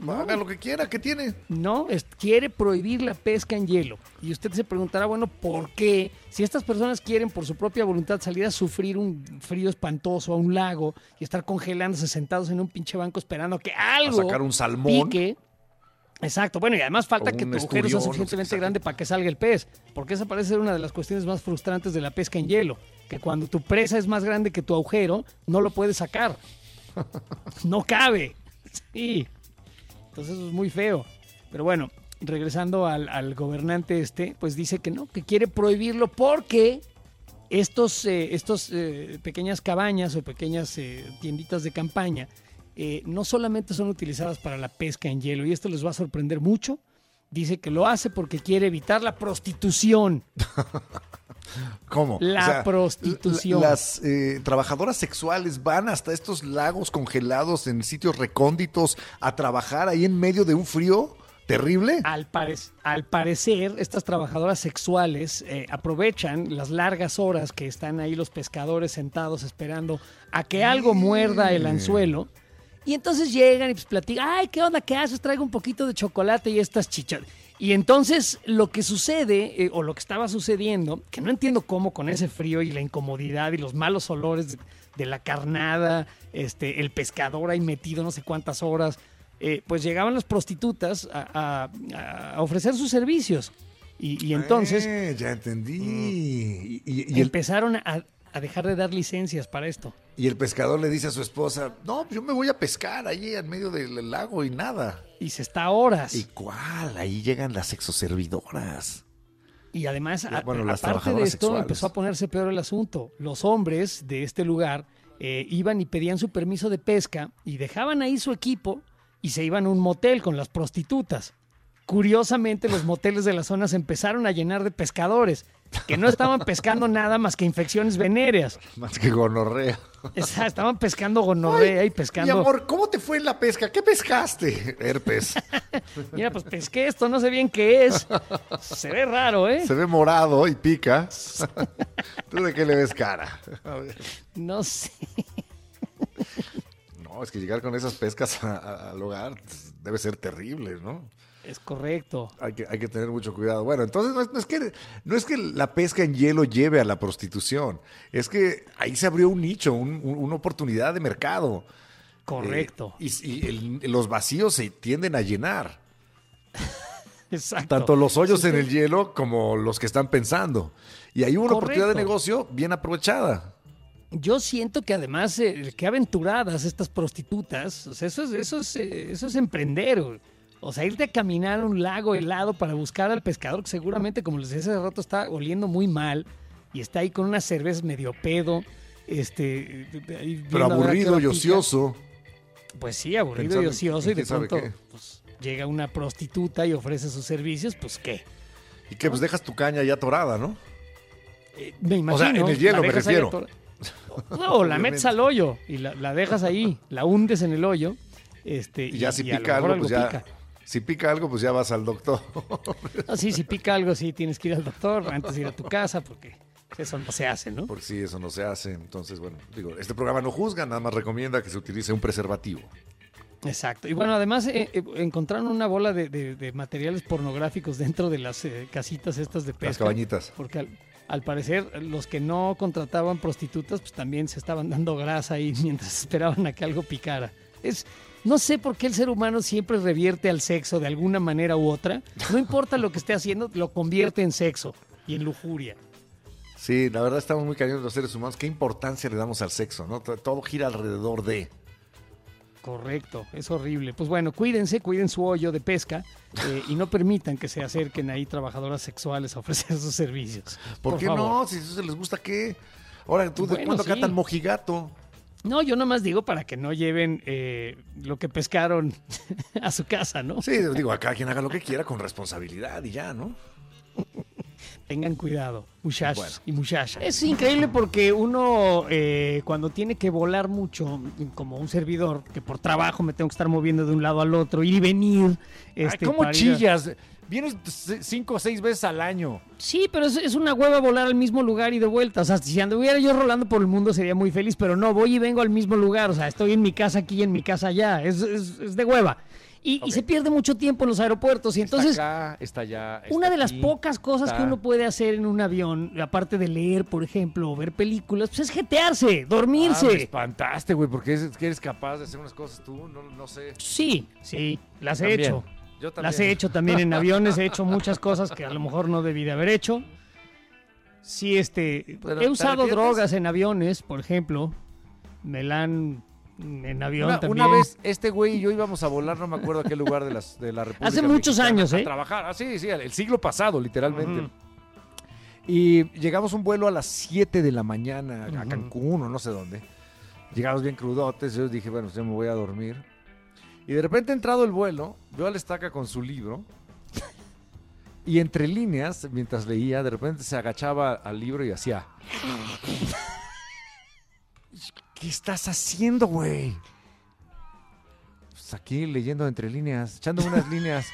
no. haga lo que quiera, ¿qué tiene? No, es, quiere prohibir la pesca en hielo. Y usted se preguntará, bueno, ¿por qué? Si estas personas quieren por su propia voluntad salir a sufrir un frío espantoso a un lago y estar congelándose sentados en un pinche banco esperando que algo a sacar un salmón. Pique. Exacto, bueno, y además falta O que un tu agujero sea esturión, suficientemente no sé qué grande para que salga el pez, porque esa parece ser una de las cuestiones más frustrantes de la pesca en hielo, que cuando tu presa es más grande que tu agujero, no lo puedes sacar. No cabe. Sí. Entonces eso es muy feo. Pero bueno, regresando al, al gobernante este, pues dice que no, que quiere prohibirlo porque estos, eh, estos eh, pequeñas cabañas o pequeñas eh, tienditas de campaña Eh, no solamente son utilizadas para la pesca en hielo, y esto les va a sorprender mucho. Dice que lo hace porque quiere evitar la prostitución. ¿Cómo? La O sea, prostitución. l- Las eh, trabajadoras sexuales van hasta estos lagos congelados en sitios recónditos a trabajar ahí en medio de un frío terrible. Al, pare- al parecer, estas trabajadoras sexuales eh, aprovechan las largas horas que están ahí los pescadores sentados esperando a que algo muerda el anzuelo. Y entonces llegan y pues platican, ay, ¿qué onda? ¿Qué haces? Traigo un poquito de chocolate y estas chichas. Y entonces lo que sucede, eh, o lo que estaba sucediendo, que no entiendo cómo con ese frío y la incomodidad y los malos olores de, de la carnada, este, el pescador ahí metido no sé cuántas horas, eh, pues llegaban las prostitutas a, a- a ofrecer sus servicios. Y, y entonces Eh, ya entendí. Y, y- y el, empezaron a, a dejar de dar licencias para esto. y el pescador le dice a su esposa, no, yo me voy a pescar ahí en medio del lago y nada. Y se está horas. ¿Y cuál? Ahí llegan las sexoservidoras. Y además, a- Bueno, las aparte de trabajadoras esto, sexuales. empezó a ponerse peor el asunto. Los hombres de este lugar eh, iban y pedían su permiso de pesca y dejaban ahí su equipo y se iban a un motel con las prostitutas. Curiosamente, los moteles de la zona se empezaron a llenar de pescadores que no estaban pescando nada más que infecciones venéreas. Más que gonorrea. Esa- Estaban pescando gonorrea y pescando... Mi amor, ¿cómo te fue en la pesca? ¿Qué pescaste? Herpes. Mira, pues pesqué esto, no sé bien qué es. Se ve raro, ¿eh? Se ve morado y pica. ¿Tú de qué le ves cara? A ver. No sé. No, es que llegar con esas pescas a- a- al hogar debe ser terrible, ¿no? Es correcto. Hay que, hay que tener mucho cuidado. Bueno, entonces no es, no es que, no es que la pesca en hielo lleve a la prostitución. Es que ahí se abrió un nicho, un- un- una oportunidad de mercado. Correcto. Eh, y y el- los vacíos se tienden a llenar. Exacto. Tanto los hoyos Sí, en sí. el hielo como los que están pensando. Y hay una oportunidad de Correcto. negocio bien aprovechada. Yo siento que además, eh, qué aventuradas estas prostitutas. O sea, eso es, eso es, eh, eso es emprender. güey. O sea, irte a caminar a un lago helado para buscar al pescador que seguramente, como les decía hace rato, está oliendo muy mal y está ahí con unas cervezas medio pedo. Este, ahí viendo Pero a ver a qué aburrido hora y pica. ocioso. Pues sí, aburrido Pensando y en- ocioso. en Y de quién sabe pronto qué. pues, llega una prostituta y ofrece sus servicios, pues qué. Y que pues dejas tu caña ya atorada, ¿no? Eh, me O imagino. sea, en el hielo la me dejas ahí refiero. atora- No, o la metes al hoyo y la, la dejas ahí, la hundes en el hoyo. Este, Y ya si y a lo pica mejor algo, pues ya. pica. Si pica algo, pues ya vas al doctor. No, sí, si pica algo, sí tienes que ir al doctor antes de ir a tu casa, porque eso no se hace, ¿no? Porque sí, eso no se hace. Entonces, bueno, digo, este programa no juzga, nada más recomienda que se utilice un preservativo. Exacto. Y bueno, además eh, eh, encontraron una bola de, de- de materiales pornográficos dentro de las eh, casitas estas de pesca. Las cabañitas. Porque al, al parecer los que no contrataban prostitutas, pues también se estaban dando grasa ahí mientras esperaban a que algo picara. Es, no sé por qué el ser humano siempre revierte al sexo de alguna manera u otra. No importa lo que esté haciendo, lo convierte en sexo y en lujuria. Sí, la verdad estamos muy cañones los seres humanos. ¿Qué importancia le damos al sexo? ¿No? T- Todo gira alrededor de. Correcto, es horrible. Pues bueno, cuídense, cuiden su hoyo de pesca eh, y no permitan que se acerquen ahí trabajadoras sexuales a ofrecer sus servicios. ¿Por, qué favor. no? Si eso se les gusta, ¿qué? Ahora, ¿tú de Bueno, cuándo sí. catan mojigato? No, yo nomás digo para que no lleven eh, lo que pescaron a su casa, ¿no? Sí, digo, a cada quien haga lo que quiera con responsabilidad y ya, ¿no? Tengan cuidado, muchachos Bueno. y muchachas. Es increíble porque uno eh, cuando tiene que volar mucho, como un servidor, que por trabajo me tengo que estar moviendo de un lado al otro, ir y venir. Este, Ay, ¿cómo para ir a- chillas? Vienes c- cinco o seis veces al año. Sí, pero es, es una hueva volar al mismo lugar y de vuelta. O sea, si anduviera yo rolando por el mundo sería muy feliz, pero no, voy y vengo al mismo lugar. O sea, estoy en mi casa aquí y en mi casa allá. Es, es, es de hueva. Y, Ok. y se pierde mucho tiempo en los aeropuertos. Y entonces, está acá, está allá. Está una de las aquí, pocas cosas está- que uno puede hacer en un avión, aparte de leer, por ejemplo, o ver películas, pues es jetearse, dormirse. Ah, me espantaste, güey, porque es- que eres capaz de hacer unas cosas tú, no, no sé. Sí, sí, las he También. hecho. Yo también. Las he hecho también en aviones, he hecho muchas cosas que a lo mejor no debí de haber hecho. Sí, este, Pero, he ¿te usado arrepientes? drogas en aviones, por ejemplo. Me la han en avión Una, también. una vez este güey y yo íbamos a volar, no me acuerdo a qué lugar de, las, de la República Hace muchos Mexicana, años, ¿eh? A trabajar, ah, sí, sí, el siglo pasado, literalmente. Ujú. Y llegamos a un vuelo a las siete de la mañana a Ujú. Cancún o no sé dónde. Llegamos bien crudotes, yo dije, bueno, pues ya me voy a dormir. Y de repente entrado el vuelo, veo al Estaca con su libro. Y entre líneas, mientras leía, de repente se agachaba al libro y hacía... ¿Qué estás haciendo, güey? Pues aquí leyendo entre líneas, echando unas líneas.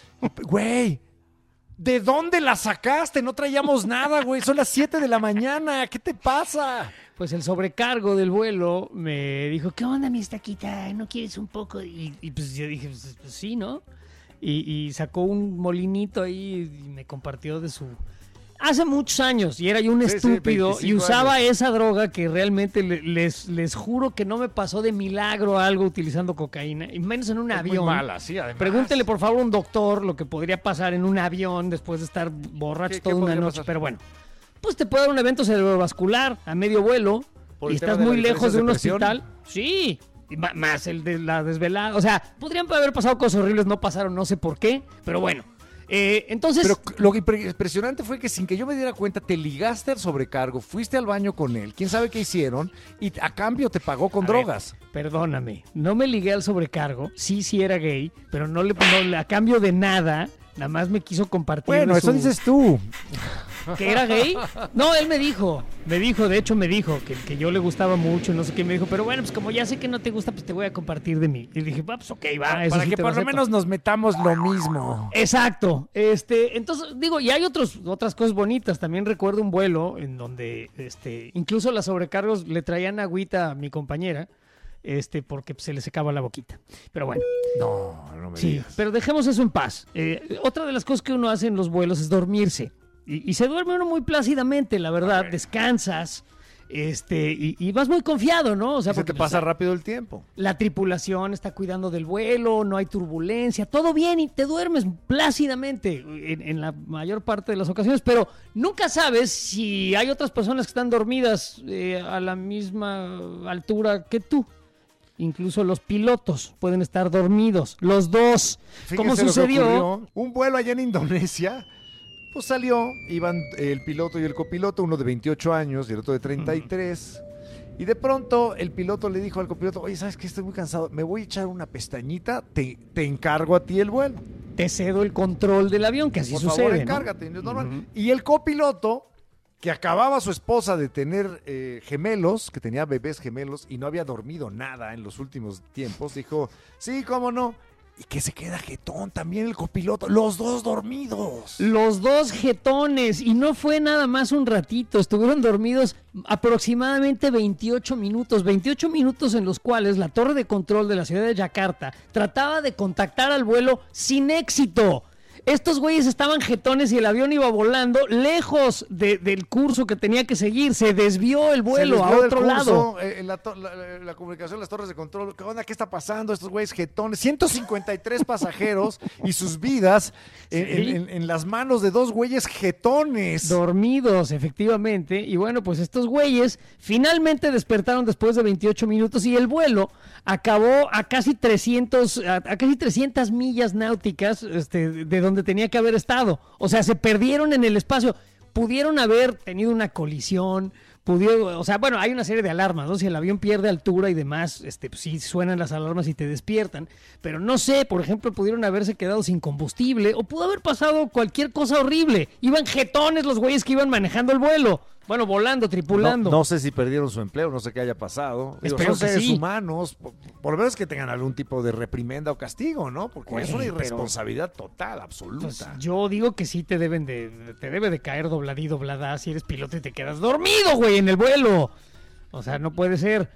Güey, ¿de dónde la sacaste? No traíamos nada, güey. Son las siete de la mañana. ¿Qué te pasa? Pues el sobrecargo del vuelo me dijo, ¿qué onda, mi estaquita? ¿No quieres un poco? Y, y pues yo dije, pues, pues sí, ¿no? Y, y sacó un molinito ahí y me compartió de su... Hace muchos años, y era yo un Sí, sí, estúpido, y veinticinco usaba años. esa droga que realmente le- les, les juro que no me pasó de milagro algo utilizando cocaína, y menos en un Es muy avión. mala, sí, además. Pregúntele por favor a un doctor lo que podría pasar en un avión después de estar borracho ¿Qué- qué toda una podría noche, pasar? pero bueno. Pues te puede dar un evento cerebrovascular a medio vuelo ¿Por y el tema estás de la muy lejos de un diferencia de hospital. Sí, y ma- más el de la desvelada. O sea, podrían haber pasado cosas horribles, no pasaron, no sé por qué, pero bueno. Eh, entonces, Pero lo impre- impresionante fue que sin que yo me diera cuenta, te ligaste al sobrecargo, fuiste al baño con él, quién sabe qué hicieron, y a cambio te pagó con A ver, drogas. perdóname, no me ligué al sobrecargo, sí, sí era gay, pero no le, no le- a cambio de nada, nada más me quiso compartir. Bueno, de eso su- dices tú. ¿Que era gay? No, él me dijo, me dijo, de hecho me dijo que, que yo le gustaba mucho, no sé qué, me dijo, pero bueno, pues como ya sé que no te gusta, pues te voy a compartir de mí. Y dije, va, pues ok, va, eso Para sí que te por lo acepto. menos nos metamos lo mismo. Exacto. Este, entonces, digo, y hay otros, otras cosas bonitas. También recuerdo un vuelo en donde este, incluso las sobrecargos le traían agüita a mi compañera, este, porque se le secaba la boquita. Pero bueno. No, no me Sí, digas. pero dejemos eso en paz. Eh, otra de las cosas que uno hace en los vuelos es dormirse. Y, y se duerme uno muy plácidamente, la verdad. Descansas, este, y, y vas muy confiado, ¿no? O sea, Se porque te pues, pasa rápido el tiempo. la tripulación está cuidando del vuelo, no hay turbulencia, todo bien y te duermes plácidamente en, en la mayor parte de las ocasiones, pero nunca sabes si hay otras personas que están dormidas eh, a la misma altura que tú. Incluso los pilotos pueden estar dormidos, los dos. ¿Cómo Fíjense lo que sucedió? ocurrió. Un vuelo allá en Indonesia, pues salió, iban el piloto y el copiloto, uno de veintiocho años y el otro de treinta y tres. Y de pronto el piloto le dijo al copiloto, oye, ¿sabes qué? Estoy muy cansado, me voy a echar una pestañita, te, te encargo a ti el vuelo. Te cedo el control del avión, que así Por sucede, favor, ¿no? encárgate. Es normal. Y el copiloto, que acababa su esposa de tener eh, gemelos, que tenía bebés gemelos y no había dormido nada en los últimos tiempos, dijo, sí, cómo no. Y que se queda jetón también el copiloto, los dos dormidos. Los dos jetones, y no fue nada más un ratito, estuvieron dormidos aproximadamente veintiocho minutos, veintiocho minutos en los cuales la torre de control de la ciudad de Yakarta trataba de contactar al vuelo sin éxito. Estos güeyes estaban jetones y el avión iba volando lejos de- del curso que tenía que seguir. Se desvió el vuelo Se a desvió del otro curso, lado. eh, la, to- la- la- la comunicación, las torres de control. ¿Qué onda? ¿Qué está pasando? Estos güeyes jetones. ciento cincuenta y tres pasajeros y sus vidas en, Sí. en- en- en las manos de dos güeyes jetones. Dormidos, efectivamente. Y bueno, pues estos güeyes finalmente despertaron después de veintiocho minutos y el vuelo acabó a casi trescientos, a, a casi trescientas millas náuticas este, de donde tenía que haber estado. O sea, se perdieron en el espacio. Pudieron haber tenido una colisión, pudieron, o sea, bueno, hay una serie de alarmas, ¿no? Si el avión pierde altura y demás, este, pues sí suenan las alarmas y te despiertan. Pero no sé, por ejemplo, pudieron haberse quedado sin combustible o pudo haber pasado cualquier cosa horrible. Iban jetones los güeyes que iban manejando el vuelo. Bueno, volando, tripulando. No, no sé si perdieron su empleo, no sé qué haya pasado. Digo, Espero son que seres sí. humanos, por, por lo menos que tengan algún tipo de reprimenda o castigo, ¿no? Porque Güey, es una pero- irresponsabilidad total, absoluta. Pues yo digo que sí te deben de, te debe de caer dobladí doblada si eres piloto y te quedas dormido, güey, en el vuelo. O sea, no puede ser.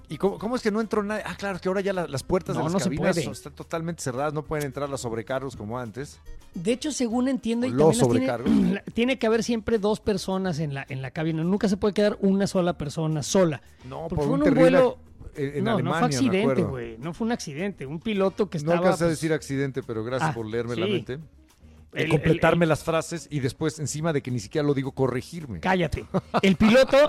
¿Y cómo, cómo es que no entró nadie? Ah, claro, que ahora ya la- las puertas No, de las no se cabinas puede. son- están totalmente cerradas, no pueden entrar las sobrecargos como antes. De hecho, según entiendo, y Los también las sobrecargos. tiene, tiene que haber siempre dos personas en la, en la cabina. Nunca se puede quedar una sola persona sola. No, Porque por fue un un terrible vuelo... en, en no, Alemania, no fue me accidente, acuerdo. güey. No fue un accidente. Un piloto que No estaba... alcancé a pues, decir accidente, pero gracias Ah, por leerme sí. la mente. Y El- completarme el- las frases y después, encima de que ni siquiera lo digo, corregirme. Cállate. El piloto...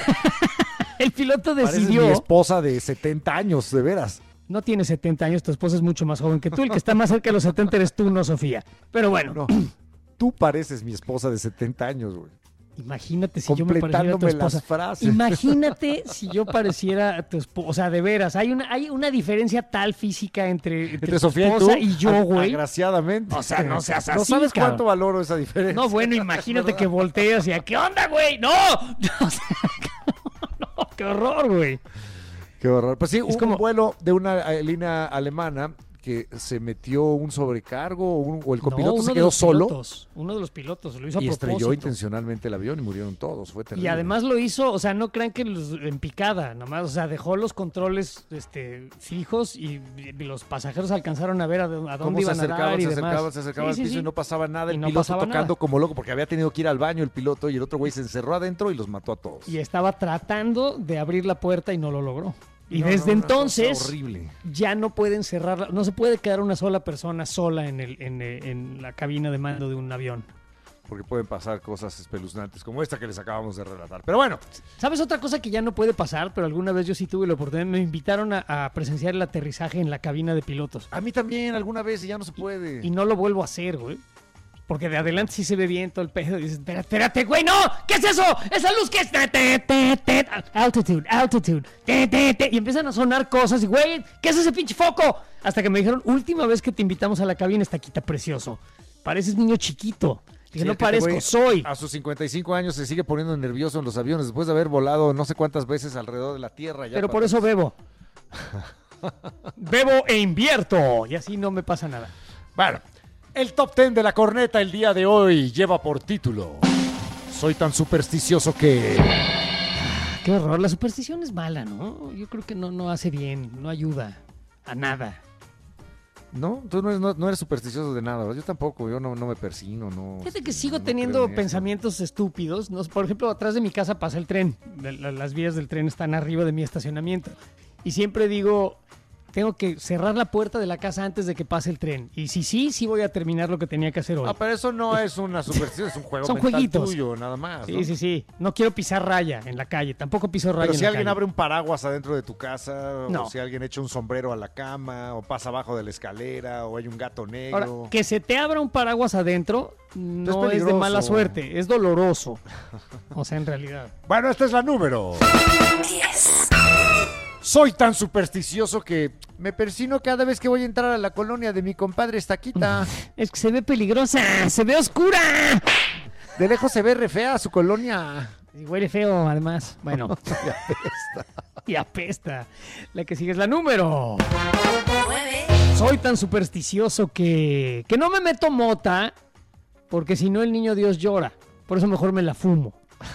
el piloto Pareces decidió... mi esposa de setenta años, de veras. No tiene setenta años, tu esposa es mucho más joven que tú. El que está más cerca de los setenta eres tú, no Sofía. Pero bueno, No, tú pareces mi esposa de setenta años, güey. imagínate si yo me pareciera a tu Completándome las esposa. frases. Imagínate si yo pareciera a tu esposa. O sea, de veras, hay una, hay una diferencia tal física entre, entre, Entre tu Sofía y tú, esposa y yo, a- güey. agraciadamente. O sea, no seas No así, sabes cabrón. cuánto valoro esa diferencia. No, bueno, imagínate que volteas y ¿qué onda, güey? ¡No! O sea, no, qué horror, güey. Qué horror. Pues sí, Es hubo como- un vuelo de una eh, línea alemana que se metió un sobrecargo o, un- o el copiloto No, uno se de quedó los solo pilotos, uno de los pilotos lo hizo a y estrelló propósito. intencionalmente el avión y murieron todos. Fue terrible. Y además lo hizo, o sea, no crean que los, en picada, nomás, o sea, dejó los controles este, fijos y, y los pasajeros alcanzaron a ver a, dó- a Cómo dónde se iban a acercaban, dar y se demás. acercaban, se acercaban Sí, al sí, piso sí. y no pasaba nada. Y El no piloto pasaba tocando nada. como loco porque había tenido que ir al baño el piloto y el otro güey se encerró adentro y los mató a todos. Y estaba tratando de abrir la puerta y no lo logró. Y No, desde no, una cosa entonces horrible. ya no pueden cerrarla, no se puede quedar una sola persona sola en, el, en, eh, en la cabina de mando de un avión. Porque pueden pasar cosas espeluznantes como esta que les acabamos de relatar. Pero bueno, ¿Sabes otra cosa que ya no puede pasar? Pero alguna vez yo sí tuve la oportunidad. Me invitaron a, a presenciar el aterrizaje en la cabina de pilotos. a mí también alguna vez y ya no se puede. Y no lo vuelvo a hacer, güey. Porque de adelante sí se ve bien todo el pedo. Y dices, espérate, espérate, güey, no. ¿Qué es eso? ¿Esa luz qué es? Te, te, te, te. Altitude, altitude. Te, te, te. Y empiezan a sonar cosas. Y, güey, ¿qué es ese pinche foco? Hasta que me dijeron, última vez que te invitamos a la cabina, está quita precioso. Pareces niño chiquito. Dije, Sí, no es que parezco, este soy. güey A sus cincuenta y cinco años se sigue poniendo nervioso en los aviones después de haber volado no sé cuántas veces alrededor de la Tierra. Ya Pero para- por eso bebo. Bebo e invierto. Y así no me pasa nada. Bueno, el top ten de la corneta el día de hoy lleva por título Soy tan supersticioso que... Qué horror. La superstición es mala, ¿no? Yo creo que no, no hace bien, no ayuda a nada. No, tú no eres, no, no eres supersticioso de nada, ¿verdad? Yo tampoco, yo no, no me persino, no... Fíjate que sigo no teniendo creo en eso. pensamientos estúpidos. ¿No? Por ejemplo, atrás de mi casa pasa el tren. La- la- Las vías del tren están arriba de mi estacionamiento. Y siempre digo, tengo que cerrar la puerta de la casa antes de que pase el tren. Y si sí, sí voy a terminar lo que tenía que hacer hoy. Ah, pero eso no es una superstición, es un juego Son mental jueguitos. tuyo, nada más, Sí, ¿no? sí, sí. No quiero pisar raya en la calle. Tampoco piso raya Pero en si la alguien calle. abre un paraguas adentro de tu casa, No. o si alguien echa un sombrero a la cama, o pasa abajo de la escalera, o hay un gato negro... Ahora, que se te abra un paraguas adentro no es, de peligroso. mala suerte, es doloroso. O sea, en realidad. Bueno, esta es la número diez. Soy tan supersticioso que me persino cada vez que voy a entrar a la colonia de mi compadre Estaquita. Es que se ve peligrosa, se ve oscura. De lejos se ve re fea su colonia. Y huele feo, además. Bueno. Y apesta. Y apesta. La que sigue es la número nueve. Soy tan supersticioso que, que no me meto mota, porque si no el niño Dios llora. Por eso mejor me la fumo.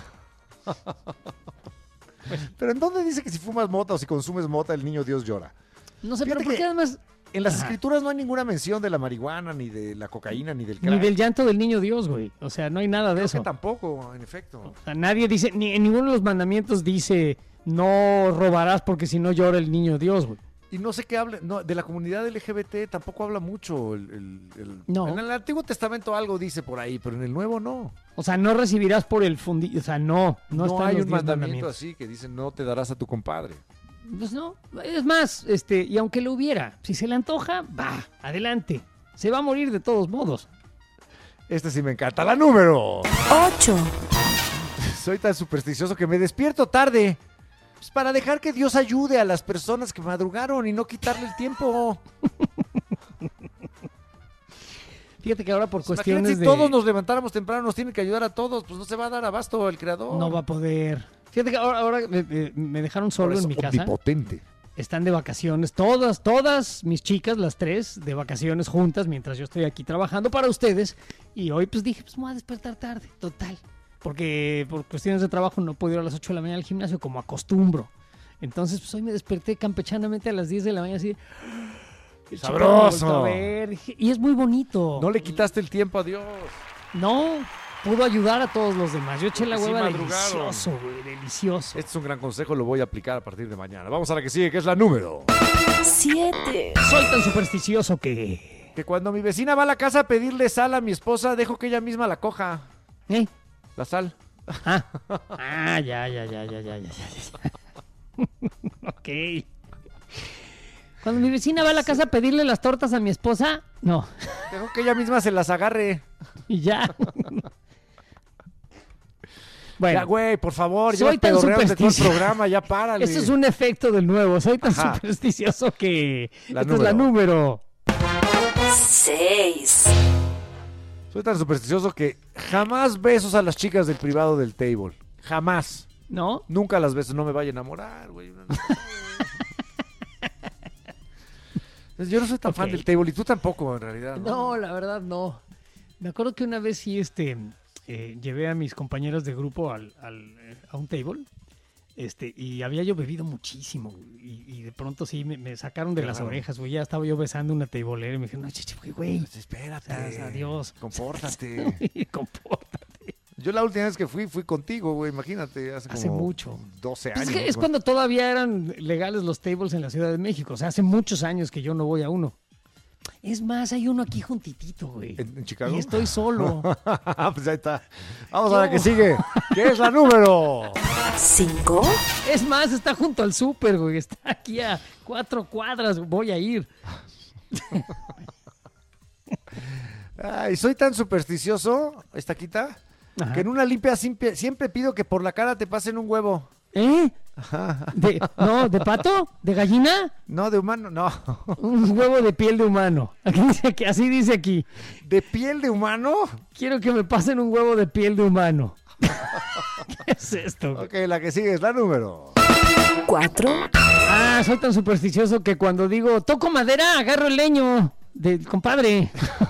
Pero ¿en dónde dice que si fumas mota o si consumes mota el niño Dios llora? No sé, Fíjate pero ¿por qué que además En las Ajá. escrituras no hay ninguna mención de la marihuana, ni de la cocaína, ni del crack. ni del llanto del niño Dios, güey? O sea, no hay nada de Creo eso. que tampoco, en efecto. O sea, nadie dice, ni en ninguno de los mandamientos dice, no robarás porque si no llora el niño Dios, güey. Y no sé qué habla, no, de la comunidad L G B T tampoco habla mucho. El, el- el- No. En el Antiguo Testamento algo dice por ahí, pero en el Nuevo no. O sea, no recibirás por el fundillo. O sea, no. No, No, están hay los un diez mandamiento mandamientos. así que dice no te darás a tu compadre. Pues no. Es más, este, y aunque lo hubiera, si se le antoja, va, adelante. Se va a morir de todos modos. Este sí me encanta. La número ocho. Soy tan supersticioso que me despierto tarde. Pues para dejar que Dios ayude a las personas que madrugaron y no quitarle el tiempo. Fíjate que ahora por Pues cuestiones imagínate, si de... todos nos levantáramos temprano, nos tiene que ayudar a todos, pues no se va a dar abasto el creador. No va a poder. Fíjate que ahora, ahora me, me- me dejaron solo Ahora es en mi casa. omnipotente. Están de vacaciones. Todas, todas mis chicas, las tres, de vacaciones juntas mientras yo estoy aquí trabajando para ustedes. Y hoy pues dije, pues me voy a despertar tarde, total. Porque por cuestiones de trabajo no puedo ir a las ocho de la mañana al gimnasio como acostumbro. Entonces, pues hoy me desperté campechanamente a las diez de la mañana así. el ¡Sabroso! chico me volteó a ver, y es muy bonito. No le quitaste el tiempo a Dios. No, pudo ayudar a todos los demás. Yo eché la Sí hueva madrugaron. delicioso, güey, delicioso. Este es un gran consejo, lo voy a aplicar a partir de mañana. Vamos a la que sigue, que es la número. Siete. Soy tan supersticioso que... Que cuando mi vecina va a la casa a pedirle sal a mi esposa, dejo que ella misma la coja. ¿Eh? La sal. Ah, ah ya, ya, ya, ya, ya, ya, ya. Ok. Cuando mi vecina va a la casa a pedirle las tortas a mi esposa, no. Dejo que ella misma se las agarre. Y ya. Bueno, ya, güey, por favor, soy llevas tan pedorreando de todo el supersticioso. programa, ya párale. Eso es un efecto del nuevo. Soy tan Ajá. supersticioso que... La Esta es la número. Seis. Soy tan supersticioso que jamás besos a las chicas del privado del table. Jamás. ¿No? Nunca las beso, no me vaya a enamorar, güey. Yo no soy tan Ok. fan del table y tú tampoco, en realidad. No, No, la verdad no. Me acuerdo que una vez sí este, eh, llevé a mis compañeros de grupo al, al, eh, a un table este, y había yo bebido muchísimo güey, y, y de pronto sí me, me sacaron de Qué las raro. orejas, güey. Ya estaba yo besando una tablera y me dijeron, no, chiche, güey, güey. Pues espérate. O sea, o sea, adiós. Compórtate. Compórtate. Yo la última vez que fui, fui contigo, güey. Imagínate, hace, Hace como mucho. doce Pues años. es que es güey. cuando todavía eran legales los tables en la Ciudad de México. O sea, hace muchos años que yo no voy a uno. Es más, hay uno aquí juntitito, güey. ¿En, en Chicago? Y estoy solo. Pues ahí está. Vamos a la que sigue. ¿Qué es la número? Cinco. Es más, está junto al súper, güey. Está aquí a cuatro cuadras. Voy a ir. Ay, soy tan supersticioso, esta quita, Ajá. que en una limpia siempre, siempre pido que por la cara te pasen un huevo. ¿Eh? De, no, ¿de pato? ¿De gallina? No, de humano, no. Un huevo de piel de humano. Aquí dice que, así dice aquí. ¿De piel de humano? Quiero que me pasen un huevo de piel de humano. ¿Qué es esto? güey? Ok, la que sigue es la número. Cuatro. Ah, soy tan supersticioso que cuando digo toco madera, agarro el leño del compadre.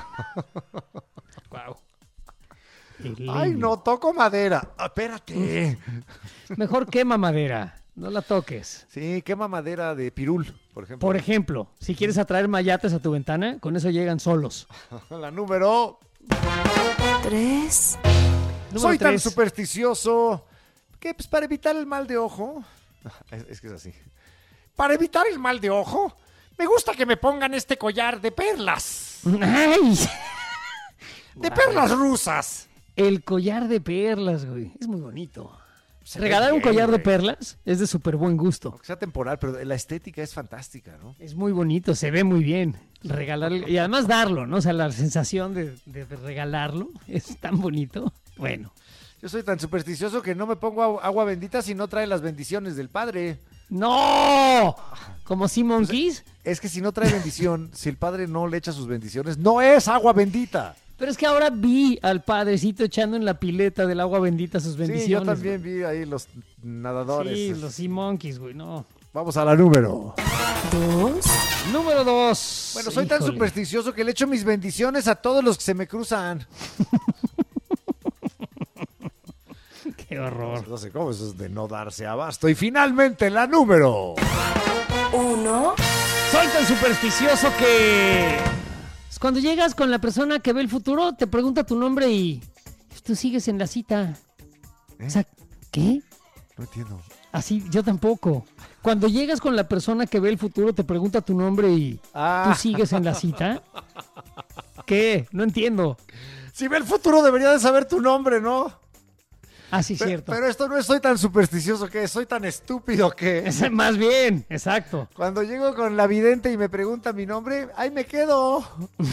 Wow. Ay, no, toco madera. Ah, espérate. Mejor quema madera, no la toques. Sí, quema madera de pirul, por ejemplo. Por ejemplo, si quieres atraer mayates a tu ventana, con eso llegan solos. La número. Tres. Número Soy tan tres. supersticioso que, pues, para evitar el mal de ojo. Es, es que es así. Para evitar el mal de ojo, me gusta que me pongan este collar de perlas. ¡Ay! De perlas rusas. El collar de perlas, güey. Es muy bonito. Se ve Regalar un bien, collar de güey. perlas es de súper buen gusto. Aunque sea temporal, pero la estética es fantástica, ¿no? Es muy bonito, se ve muy bien. Regalar y además darlo, ¿no? O sea, la sensación de, de regalarlo es tan bonito. Bueno. Yo soy tan supersticioso que no me pongo agu- agua bendita si no trae las bendiciones del padre. ¡No! ¿Como Sea Monkeys? Es que si no trae bendición, si el padre no le echa sus bendiciones, no es agua bendita. Pero es que ahora vi al padrecito echando en la pileta del agua bendita sus bendiciones. Sí, yo también güey. vi ahí los nadadores. Sí, los Sea Monkeys, güey, no. Vamos a la número. Dos. Número dos. Bueno, soy tan Híjole. supersticioso que le echo mis bendiciones a todos los que se me cruzan. Qué horror. No sé cómo, eso es de no darse abasto. Y finalmente la número. Uno. Soy tan supersticioso que... Cuando llegas con la persona que ve el futuro, te pregunta tu nombre y tú sigues en la cita. ¿Eh? O sea, ¿qué? No entiendo. Así, yo tampoco. Cuando llegas con la persona que ve el futuro, te pregunta tu nombre y Ah. tú sigues en la cita. ¿Qué? No entiendo. Si ve el futuro debería de saber tu nombre, ¿no? Ah, sí, Pe- cierto. Pero esto no es soy tan supersticioso que soy tan estúpido que Ese más bien, exacto. cuando llego con la vidente y me pregunta mi nombre, ahí me quedo.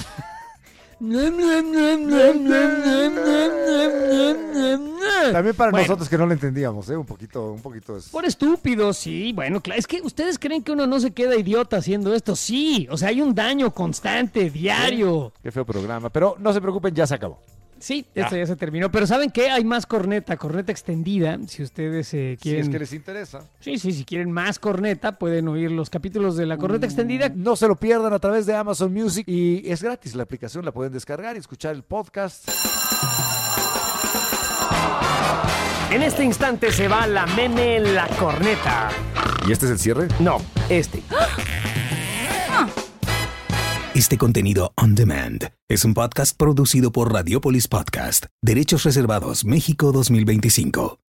También para Bueno. nosotros que no lo entendíamos, ¿eh? Un poquito, un poquito es... Por estúpido, sí. Bueno, claro, es que ustedes creen que uno no se queda idiota haciendo esto. Sí, o sea, hay un daño constante, diario. Qué feo programa, pero no se preocupen, ya se acabó. Sí, esto ya se terminó. Pero ¿saben qué? Hay más corneta, corneta extendida. Si ustedes eh, Si quieren... es que les interesa. Sí, sí, si quieren más corneta, pueden oír los capítulos de la corneta extendida. No se lo pierdan a través de Amazon Music y es gratis la aplicación, la pueden descargar y escuchar el podcast. En este instante se va la meme La Corneta. ¿Y este es el cierre? No, este. Este contenido on demand es un podcast producido por Radiopolis Podcast, Derechos Reservados México dos mil veinticinco.